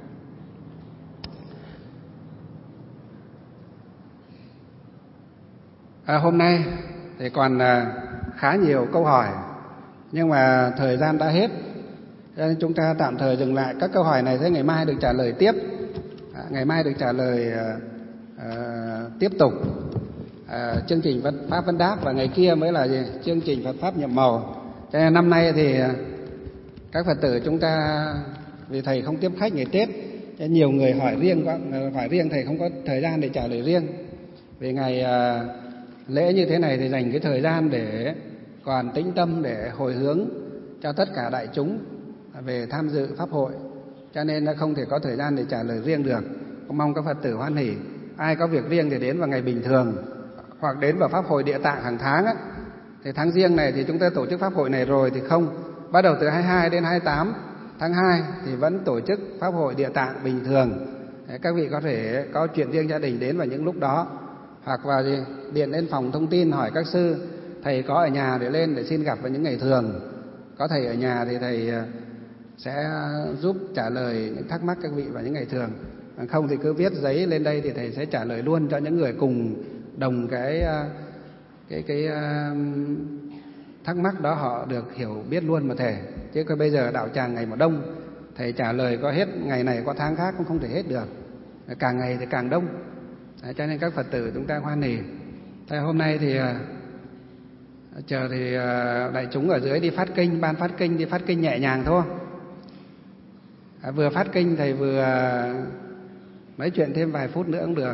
À, hôm nay thì còn à, khá nhiều câu hỏi, nhưng mà thời gian đã hết, cho nên chúng ta tạm thời dừng lại. Các câu hỏi này sẽ ngày mai được trả lời tiếp, à, ngày mai được trả lời à, à, tiếp tục à, chương trình Phật Pháp Vấn Đáp, và ngày kia mới là gì? Chương trình Phật Pháp Nhiệm Màu. Cho nên năm nay thì các Phật tử chúng ta, vì thầy không tiếp khách ngày Tết, cho nhiều người hỏi riêng quá, hỏi riêng thầy không có thời gian để trả lời riêng. Vì ngày à, lễ như thế này thì dành cái thời gian để còn tĩnh tâm để hồi hướng cho tất cả đại chúng về tham dự pháp hội, cho nên nó không thể có thời gian để trả lời riêng được. Cũng mong các Phật tử hoan hỉ, ai có việc riêng thì đến vào ngày bình thường, hoặc đến vào pháp hội Địa Tạng hàng tháng á. Thì tháng riêng này thì chúng ta tổ chức pháp hội này rồi thì không, bắt đầu từ hai mươi hai đến hai mươi tám tháng hai thì vẫn tổ chức pháp hội Địa Tạng bình thường. Các vị có thể có chuyện riêng gia đình đến vào những lúc đó, hoặc vào gì điện lên phòng thông tin hỏi các sư thầy có ở nhà để lên để xin gặp vào những ngày thường. Có thầy ở nhà thì thầy sẽ giúp trả lời những thắc mắc các vị vào những ngày thường. Không thì cứ viết giấy lên đây thì thầy sẽ trả lời luôn cho những người cùng đồng cái cái cái thắc mắc đó, họ được hiểu biết luôn mà thầy. Chứ còn bây giờ đạo tràng ngày một đông, thầy trả lời có hết ngày này có tháng khác cũng không thể hết được, càng ngày thì càng đông. Đấy, cho nên các Phật tử chúng ta hoan hỉ. Thế hôm nay thì chờ thì đại chúng ở dưới đi phát kinh, ban phát kinh đi phát kinh nhẹ nhàng thôi. À, vừa phát kinh thầy vừa nói chuyện thêm vài phút nữa cũng được.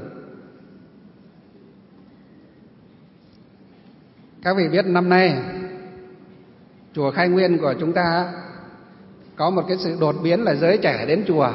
Các vị biết năm nay chùa Khai Nguyên của chúng ta có một cái sự đột biến là giới trẻ đến chùa.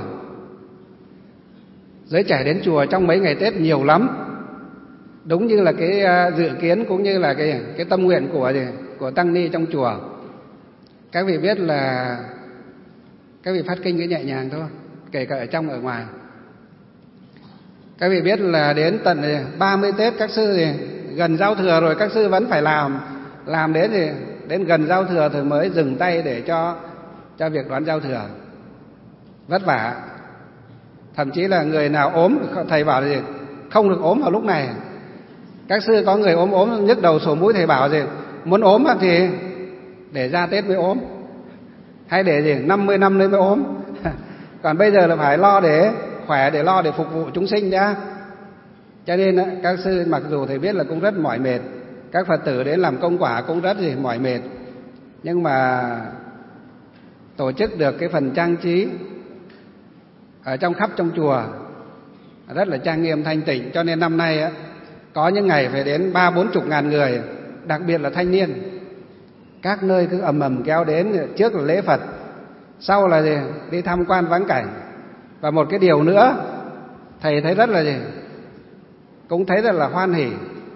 Giới trẻ đến chùa trong mấy ngày Tết nhiều lắm. Đúng như là cái dự kiến cũng như là cái cái tâm nguyện của của tăng ni trong chùa. Các vị biết là các vị phát kinh cứ nhẹ nhàng thôi, kể cả ở trong ở ngoài. Các vị biết là đến tận ba mươi Tết các sư thì gần giao thừa rồi các sư vẫn phải làm, làm đến thì đến gần giao thừa thì mới dừng tay để cho cho việc đón giao thừa. Vất vả. Thậm chí là người nào ốm thầy bảo gì không được ốm vào lúc này. Các sư có người ốm ốm nhức đầu sổ mũi, thầy bảo gì muốn ốm thì để ra Tết mới ốm, hay để gì năm mươi năm nữa mới ốm. Còn bây giờ là phải lo để khỏe, để lo để phục vụ chúng sinh đã. Cho nên các sư mặc dù thầy biết là cũng rất mỏi mệt, các Phật tử đến làm công quả cũng rất gì mỏi mệt, nhưng mà tổ chức được cái phần trang trí ở trong khắp trong chùa rất là trang nghiêm thanh tịnh. Cho nên năm nay á, có những ngày phải đến ba bốn chục ngàn người, đặc biệt là thanh niên. Các nơi cứ ầm ầm kéo đến, trước là lễ Phật, sau là gì đi tham quan vãng cảnh. Và một cái điều nữa thầy thấy rất là gì cũng thấy rất là hoan hỉ.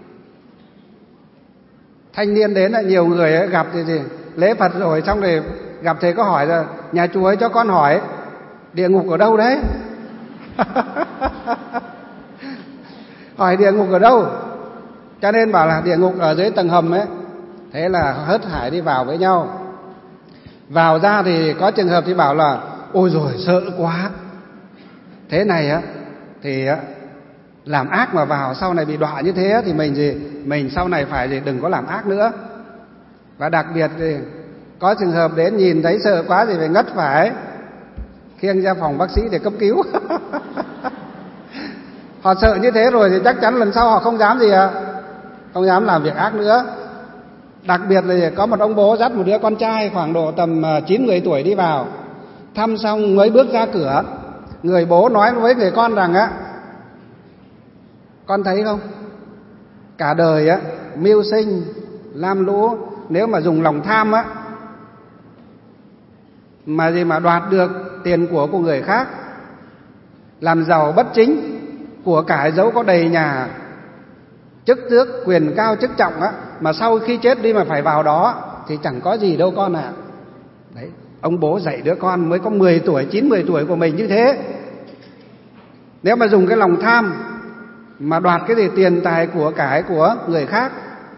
Thanh niên đến là nhiều người ấy, gặp thì gì lễ Phật rồi xong rồi gặp thầy có hỏi là nhà chùa ấy cho con hỏi địa ngục ở đâu đấy. Hỏi địa ngục ở đâu? Cho nên bảo là địa ngục ở dưới tầng hầm ấy. Thế là hớt hải đi vào với nhau. Vào ra thì có trường hợp thì bảo là ôi rồi sợ quá. Thế này á thì á, làm ác mà vào sau này bị đọa như thế thì mình gì mình sau này phải gì đừng có làm ác nữa. Và đặc biệt thì có trường hợp đến nhìn thấy sợ quá thì phải ngất phải khiêng ra phòng bác sĩ để cấp cứu. Họ sợ như thế rồi thì chắc chắn lần sau họ không dám gì ạ, không dám làm việc ác nữa. Đặc biệt là có một ông bố dắt một đứa con trai khoảng độ tầm chín mười tuổi đi vào, thăm xong mới bước ra cửa, người bố nói với người con rằng á, con thấy không, cả đời á mưu sinh lam lũ, nếu mà dùng lòng tham á mà gì mà đoạt được tiền của của người khác, làm giàu bất chính, của cải dẫu có đầy nhà, chức tước quyền cao chức trọng á, mà sau khi chết đi mà phải vào đó thì chẳng có gì đâu con ạ. À. Đấy, ông bố dạy đứa con mới có mười tuổi, chín mười tuổi của mình như thế. Nếu mà dùng cái lòng tham mà đoạt cái gì tiền tài của cải của người khác,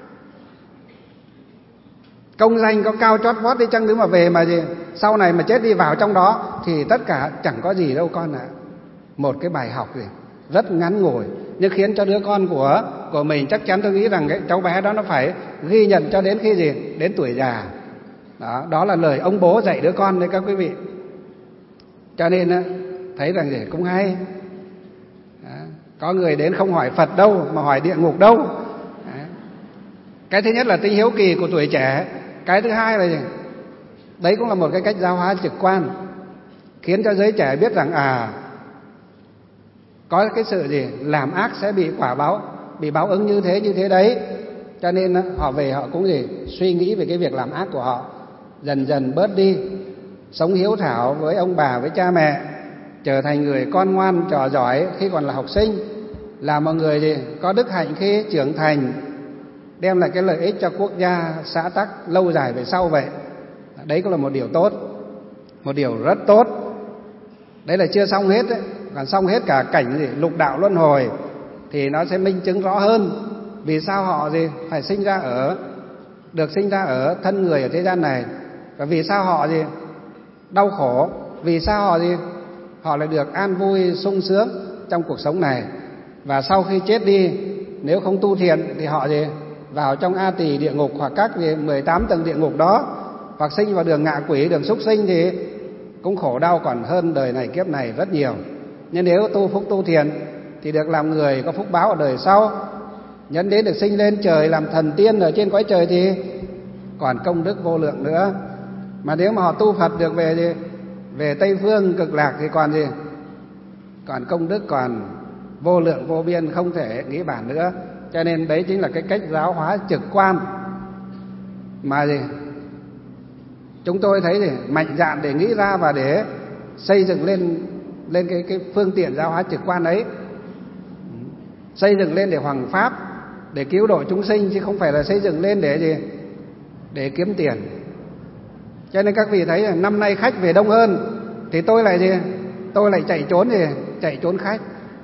công danh có cao chót vót đi chăng nữa mà về mà gì sau này mà chết đi vào trong đó thì tất cả chẳng có gì đâu con ạ. À. Một cái bài học gì rất ngắn ngủi nhưng khiến cho đứa con của của mình chắc chắn tôi nghĩ rằng cái cháu bé đó nó phải ghi nhận cho đến khi gì đến tuổi già. Đó, đó là lời ông bố dạy đứa con đấy các quý vị. Cho nên thấy rằng gì cũng hay. Đó, có người đến không hỏi Phật đâu mà hỏi địa ngục đâu. Đó. Cái thứ nhất là tính hiếu kỳ của tuổi trẻ. Cái thứ hai là gì? Đấy cũng là một cái cách giáo hóa trực quan, khiến cho giới trẻ biết rằng à có cái sự gì làm ác sẽ bị quả báo, bị báo ứng như thế như thế đấy. Cho nên họ về họ cũng gì suy nghĩ về cái việc làm ác của họ, dần dần bớt đi, sống hiếu thảo với ông bà với cha mẹ, trở thành người con ngoan trò giỏi khi còn là học sinh, là một người gì có đức hạnh khi trưởng thành, đem lại cái lợi ích cho quốc gia xã tắc lâu dài về sau vậy. Đấy cũng là một điều tốt, một điều rất tốt. Đấy là chưa xong hết đấy. Còn xong hết cả cảnh gì lục đạo luân hồi thì nó sẽ minh chứng rõ hơn vì sao họ gì phải sinh ra ở được sinh ra ở thân người ở thế gian này, và vì sao họ gì đau khổ, vì sao họ gì họ lại được an vui sung sướng trong cuộc sống này, và sau khi chết đi nếu không tu thiện thì họ gì vào trong A Tỳ địa ngục hoặc các gì mười tám tầng địa ngục đó, hoặc sinh vào đường ngạ quỷ, đường súc sinh thì cũng khổ đau còn hơn đời này kiếp này rất nhiều. Nhưng nếu tu phúc tu thiện thì được làm người có phúc báo ở đời sau, nhân đến được sinh lên trời làm thần tiên ở trên cõi trời thì còn công đức vô lượng nữa. Mà nếu mà họ tu Phật được về gì về Tây phương cực lạc thì còn gì còn công đức còn vô lượng vô biên, không thể nghĩ bàn nữa. Cho nên đấy chính là cái cách giáo hóa trực quan mà gì chúng tôi thấy thì mạnh dạn để nghĩ ra và để xây dựng lên lên cái cái phương tiện giáo hóa trực quan ấy, xây dựng lên để hoằng pháp, để cứu độ chúng sinh, chứ không phải là xây dựng lên để gì để kiếm tiền. Cho nên các vị thấy là năm nay khách về đông hơn thì tôi lại gì tôi lại chạy trốn gì chạy trốn khách,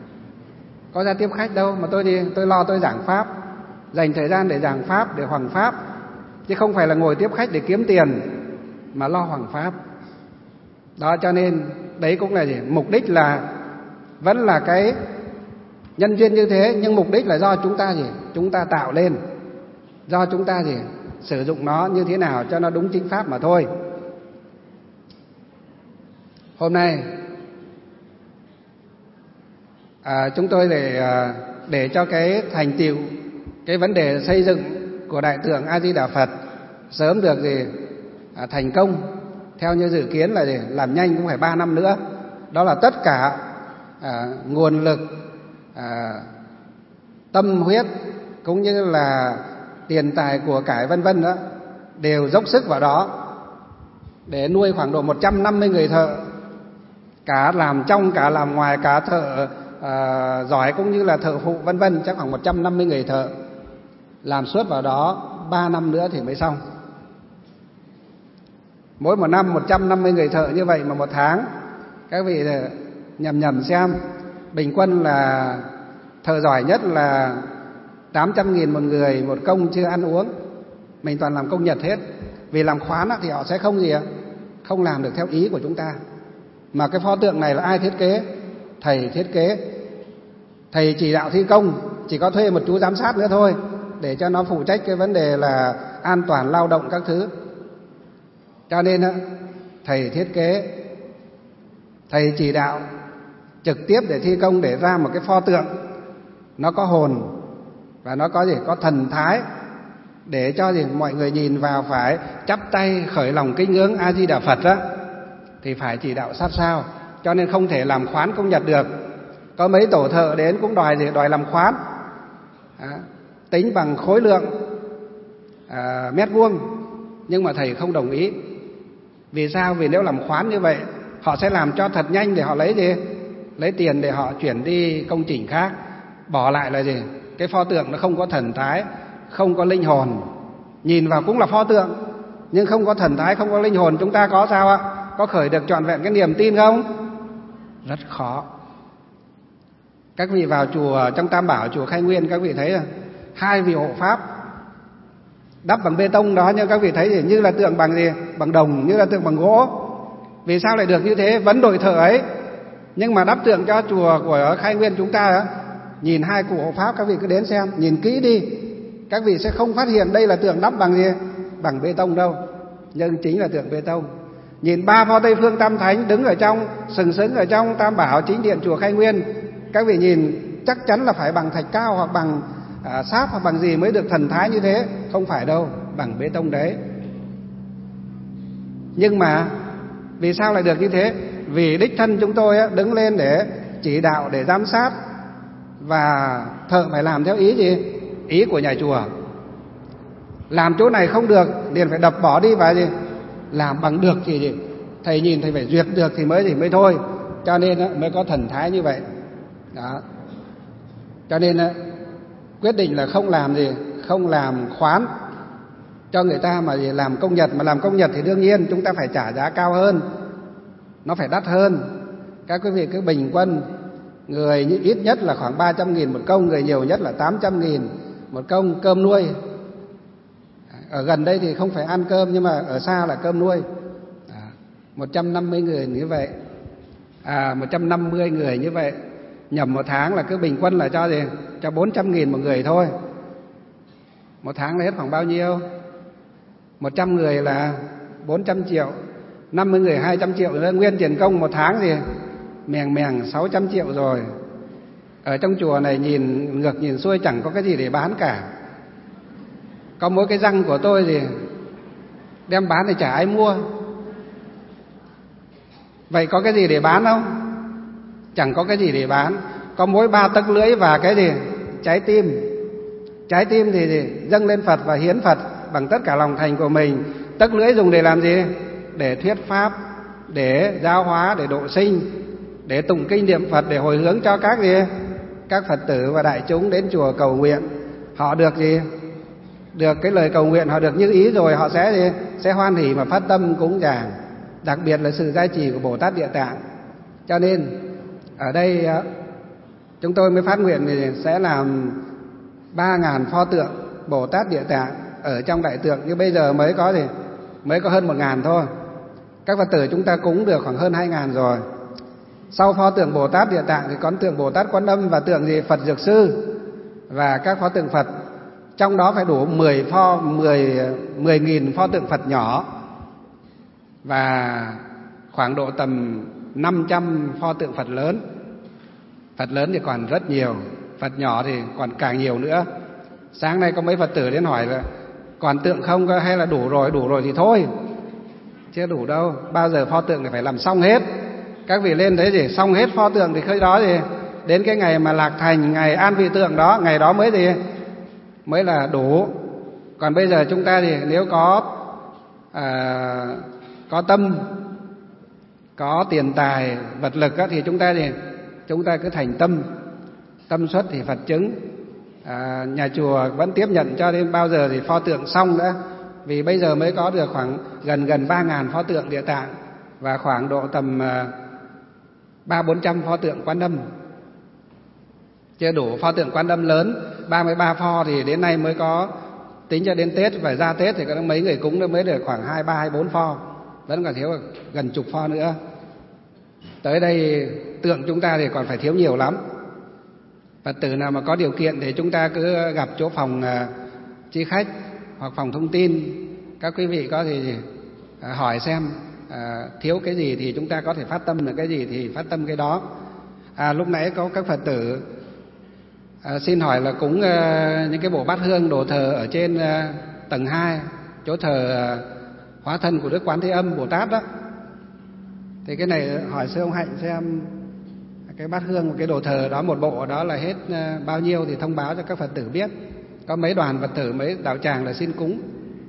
có ra tiếp khách đâu, mà tôi đi tôi lo tôi giảng pháp, dành thời gian để giảng pháp, để hoằng pháp, chứ không phải là ngồi tiếp khách để kiếm tiền mà lo hoằng pháp. Đó, cho nên đấy cũng là gì mục đích là vẫn là cái nhân duyên như thế, nhưng mục đích là do chúng ta gì chúng ta tạo lên, do chúng ta gì sử dụng nó như thế nào cho nó đúng chính pháp mà thôi. Hôm nay à, chúng tôi để để cho cái thành tựu cái vấn đề xây dựng của Đại Tượng A Di Đà Phật sớm được gì à, thành công theo như dự kiến là gì làm nhanh cũng phải ba năm nữa. Đó là tất cả à, nguồn lực, à, tâm huyết cũng như là tiền tài của cải vân vân đó đều dốc sức vào đó để nuôi khoảng độ một trăm năm mươi người thợ, cả làm trong cả làm ngoài, cả thợ à, giỏi cũng như là thợ phụ vân vân, chắc khoảng một trăm năm mươi người thợ làm suốt vào đó ba năm nữa thì mới xong. Mỗi một năm một trăm năm mươi người thợ như vậy mà một tháng các vị nhầm nhầm xem bình quân là thợ giỏi nhất là tám trăm nghìn một người, một công chưa ăn uống. Mình toàn làm công nhật hết. Vì làm khoán thì họ sẽ không gì ạ? Không làm được theo ý của chúng ta. Mà cái pho tượng này là ai thiết kế? Thầy thiết kế. Thầy chỉ đạo thi công, chỉ có thuê một chú giám sát nữa thôi, để cho nó phụ trách cái vấn đề là an toàn lao động các thứ. Cho nên thầy thiết kế, thầy chỉ đạo trực tiếp để thi công, để ra một cái pho tượng nó có hồn và nó có gì? Có thần thái, để cho gì? Mọi người nhìn vào phải chắp tay khởi lòng kính ngưỡng A Di Đà Phật đó, thì phải chỉ đạo sát sao. Cho nên không thể làm khoán công nhật được. Có mấy tổ thợ đến cũng đòi gì? Đòi làm khoán, à, tính bằng khối lượng à, mét vuông. Nhưng mà thầy không đồng ý. Vì sao? Vì nếu làm khoán như vậy, họ sẽ làm cho thật nhanh để họ lấy gì? Lấy tiền để họ chuyển đi công trình khác. Bỏ lại là gì? Cái pho tượng nó không có thần thái, không có linh hồn. Nhìn vào cũng là pho tượng, nhưng không có thần thái, không có linh hồn. Chúng ta có sao ạ? Có khởi được trọn vẹn cái niềm tin không? Rất khó. Các vị vào chùa trong Tam Bảo, chùa Khai Nguyên, các vị thấy là hai vị hộ pháp đắp bằng bê tông đó, nhưng các vị thấy thì như là tượng bằng gì? Bằng đồng, như là tượng bằng gỗ. Vì sao lại được như thế? Vẫn đổi thợ ấy. Nhưng mà đắp tượng cho chùa của Khai Nguyên chúng ta đó, nhìn hai cụ hộ pháp, các vị cứ đến xem, nhìn kỹ đi, các vị sẽ không phát hiện đây là tượng đắp bằng gì? Bằng bê tông đâu, nhưng chính là tượng bê tông. Nhìn ba pho Tây Phương Tam Thánh đứng ở trong, sừng sững ở trong Tam Bảo chính điện chùa Khai Nguyên, các vị nhìn chắc chắn là phải bằng thạch cao hoặc bằng à, sáp hoặc bằng gì mới được thần thái như thế. Không phải đâu, bằng bê tông đấy. Nhưng mà vì sao lại được như thế? Vì đích thân chúng tôi á, đứng lên để chỉ đạo, để giám sát, và thợ phải làm theo ý gì? Ý của nhà chùa. Làm chỗ này không được liền phải đập bỏ đi và gì? Làm bằng được thì gì? Thầy nhìn thầy phải duyệt được thì mới gì mới thôi. Cho nên á, mới có thần thái như vậy. Đó. Cho nên á, quyết định là không làm gì? Không làm khoán cho người ta mà gì? Làm công nhật. Mà làm công nhật thì đương nhiên chúng ta phải trả giá cao hơn, nó phải đắt hơn. Các quý vị cứ bình quân, người ít nhất là khoảng ba trăm nghìn một công, người nhiều nhất là tám trăm nghìn một công, cơm nuôi. Ở gần đây thì không phải ăn cơm, nhưng mà ở xa là cơm nuôi. À, một trăm năm mươi người như vậy, à, một trăm năm mươi người như vậy, nhầm một tháng là cứ bình quân là cho gì? Cho bốn trăm nghìn một người thôi. Một tháng là hết khoảng bao nhiêu? một trăm người là bốn trăm triệu, năm mươi người hai trăm triệu nữa, nguyên tiền công một tháng gì? Mèng mèng sáu trăm triệu rồi. Ở trong chùa này nhìn ngược nhìn xuôi chẳng có cái gì để bán cả. Có mỗi cái răng của tôi thì đem bán thì chả ai mua. Vậy có cái gì để bán không? Chẳng có cái gì để bán. Có mỗi ba tấc lưỡi và cái gì? Trái tim. Trái tim thì gì? Dâng lên Phật và hiến Phật bằng tất cả lòng thành của mình. Tấc lưỡi dùng để làm gì? Để thuyết pháp, để giáo hóa, để độ sinh, để tụng kinh niệm Phật, để hồi hướng cho các gì? Các Phật tử và đại chúng đến chùa cầu nguyện. Họ được gì? Được cái lời cầu nguyện, họ được như ý rồi, họ sẽ gì? Sẽ hoan hỉ mà phát tâm cúng dường. Đặc biệt là sự gia trì của Bồ Tát Địa Tạng. Cho nên ở đây chúng tôi mới phát nguyện thì sẽ làm ba ngàn pho tượng Bồ Tát Địa Tạng ở trong đại tượng. Nhưng bây giờ mới có gì? Mới có hơn một ngàn thôi. Các Phật tử chúng ta cúng được khoảng hơn hai ngàn rồi. Sau pho tượng Bồ Tát Địa Tạng thì có tượng Bồ Tát Quan Âm và tượng gì? Phật Dược Sư và các pho tượng Phật. Trong đó phải đủ mười pho, mười nghìn pho tượng Phật nhỏ, và khoảng độ tầm năm trăm pho tượng Phật lớn. Phật lớn thì còn rất nhiều, Phật nhỏ thì còn càng nhiều nữa. Sáng nay có mấy Phật tử đến hỏi là còn tượng không hay là đủ rồi? Đủ rồi thì thôi, chưa đủ đâu. Bao giờ pho tượng thì phải làm xong hết. Các vị lên đấy gì? Xong hết pho tượng thì khơi đó gì? Đến cái ngày mà lạc thành, ngày an vị tượng đó, ngày đó mới gì? Mới là đủ. Còn bây giờ chúng ta thì nếu có à, có tâm, có tiền tài, vật lực á, thì chúng ta thì chúng ta cứ thành tâm, tâm xuất thì Phật chứng. À, nhà chùa vẫn tiếp nhận cho đến bao giờ thì pho tượng xong nữa. Vì bây giờ mới có được khoảng gần gần ba ngàn pho tượng Địa Tạng và khoảng độ tầm ba bốn trăm pho tượng Quan Âm. chưa đủ pho tượng Quan Âm lớn, ba mươi ba pho thì đến nay mới có, tính cho đến Tết và ra Tết thì có mấy người cúng nó mới được khoảng hai ba hai bốn pho, vẫn còn thiếu gần chục pho nữa. Tới đây tượng chúng ta thì còn phải thiếu nhiều lắm. Phật tử nào mà có điều kiện thì chúng ta cứ gặp chỗ phòng uh, chi khách hoặc phòng thông tin, các quý vị có thì uh, hỏi xem uh, thiếu cái gì thì chúng ta có thể phát tâm được cái gì thì phát tâm cái đó. À, lúc nãy có các Phật tử À, xin hỏi là cúng uh, những cái bộ bát hương đồ thờ ở trên uh, tầng hai, chỗ thờ uh, hóa thân của Đức Quán Thế Âm Bồ Tát đó. Thì cái này hỏi sư ông Hạnh xem cái bát hương, cái đồ thờ đó, một bộ đó là hết uh, bao nhiêu thì thông báo cho các Phật tử biết. Có mấy đoàn Phật tử, mấy đạo tràng là xin cúng.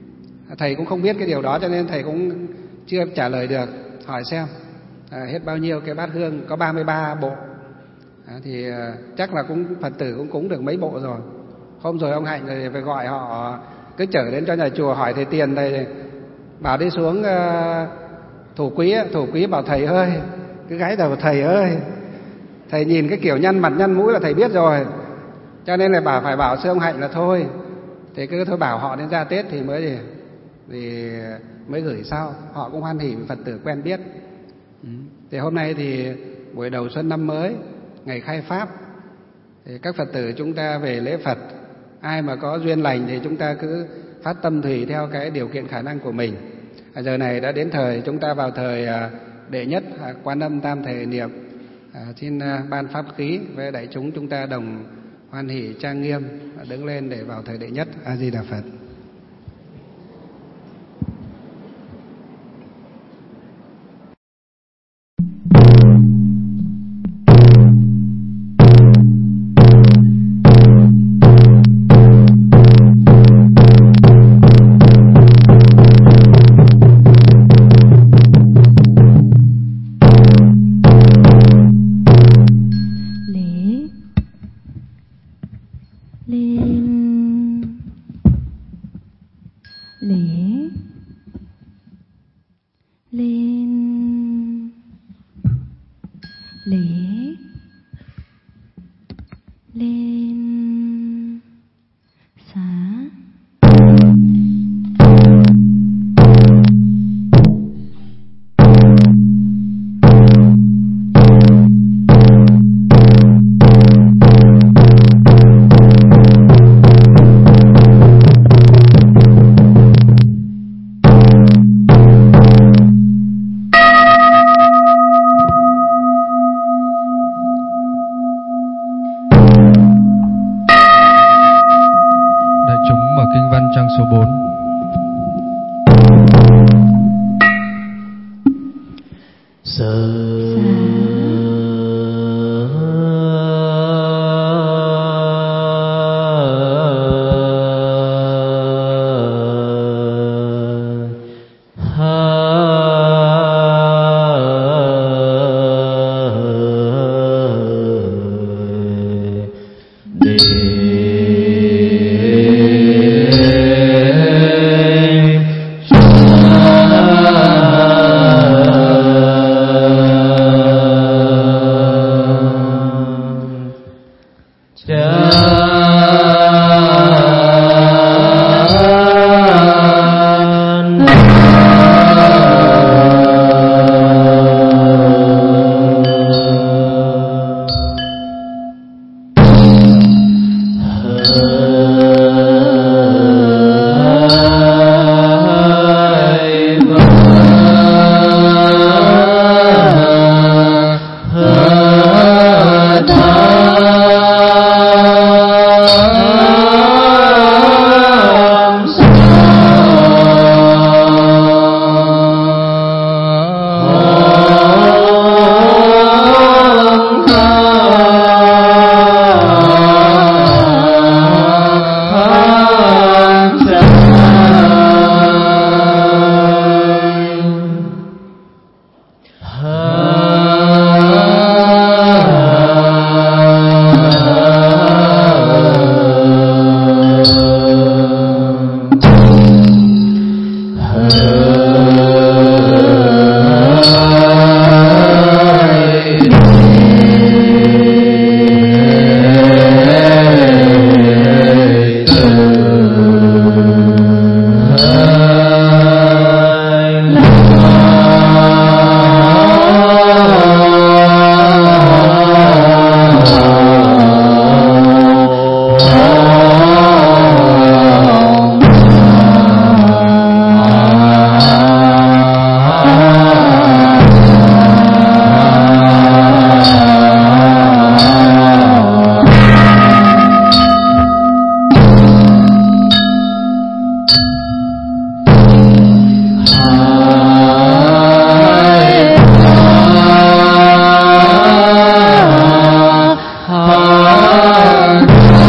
Thầy cũng không biết cái điều đó cho nên thầy cũng chưa trả lời được. Hỏi xem à, hết bao nhiêu cái bát hương, có ba mươi ba bộ. À, thì uh, chắc là cũng Phật tử cũng cúng được mấy bộ rồi. Hôm rồi ông Hạnh thì phải gọi họ cứ chở đến cho nhà chùa hỏi thầy tiền, thầy bảo đi xuống uh, thủ quý, thủ quý bảo thầy ơi, cứ gáy đầu thầy ơi, thầy nhìn cái kiểu nhăn mặt nhăn mũi là thầy biết rồi, cho nên là bảo phải bảo sư ông Hạnh là thôi, thì cứ thôi bảo họ đến ra Tết thì mới thì, thì mới gửi sau, họ cũng hoan hỉ với Phật tử quen biết. Ừ. Thì hôm nay thì buổi đầu xuân năm mới, ngày khai pháp, thì các Phật tử chúng ta về lễ Phật, ai mà có duyên lành thì chúng ta cứ phát tâm tùy theo cái điều kiện khả năng của mình. À, giờ này đã đến thời chúng ta vào thời à, đệ nhất à, Quan Âm Tam Thể niệm. À, xin à, ban pháp khí với đại chúng chúng ta đồng hoan hỷ trang nghiêm à, đứng lên để vào thời đệ nhất. A Di Đà Phật. Thank you. Sa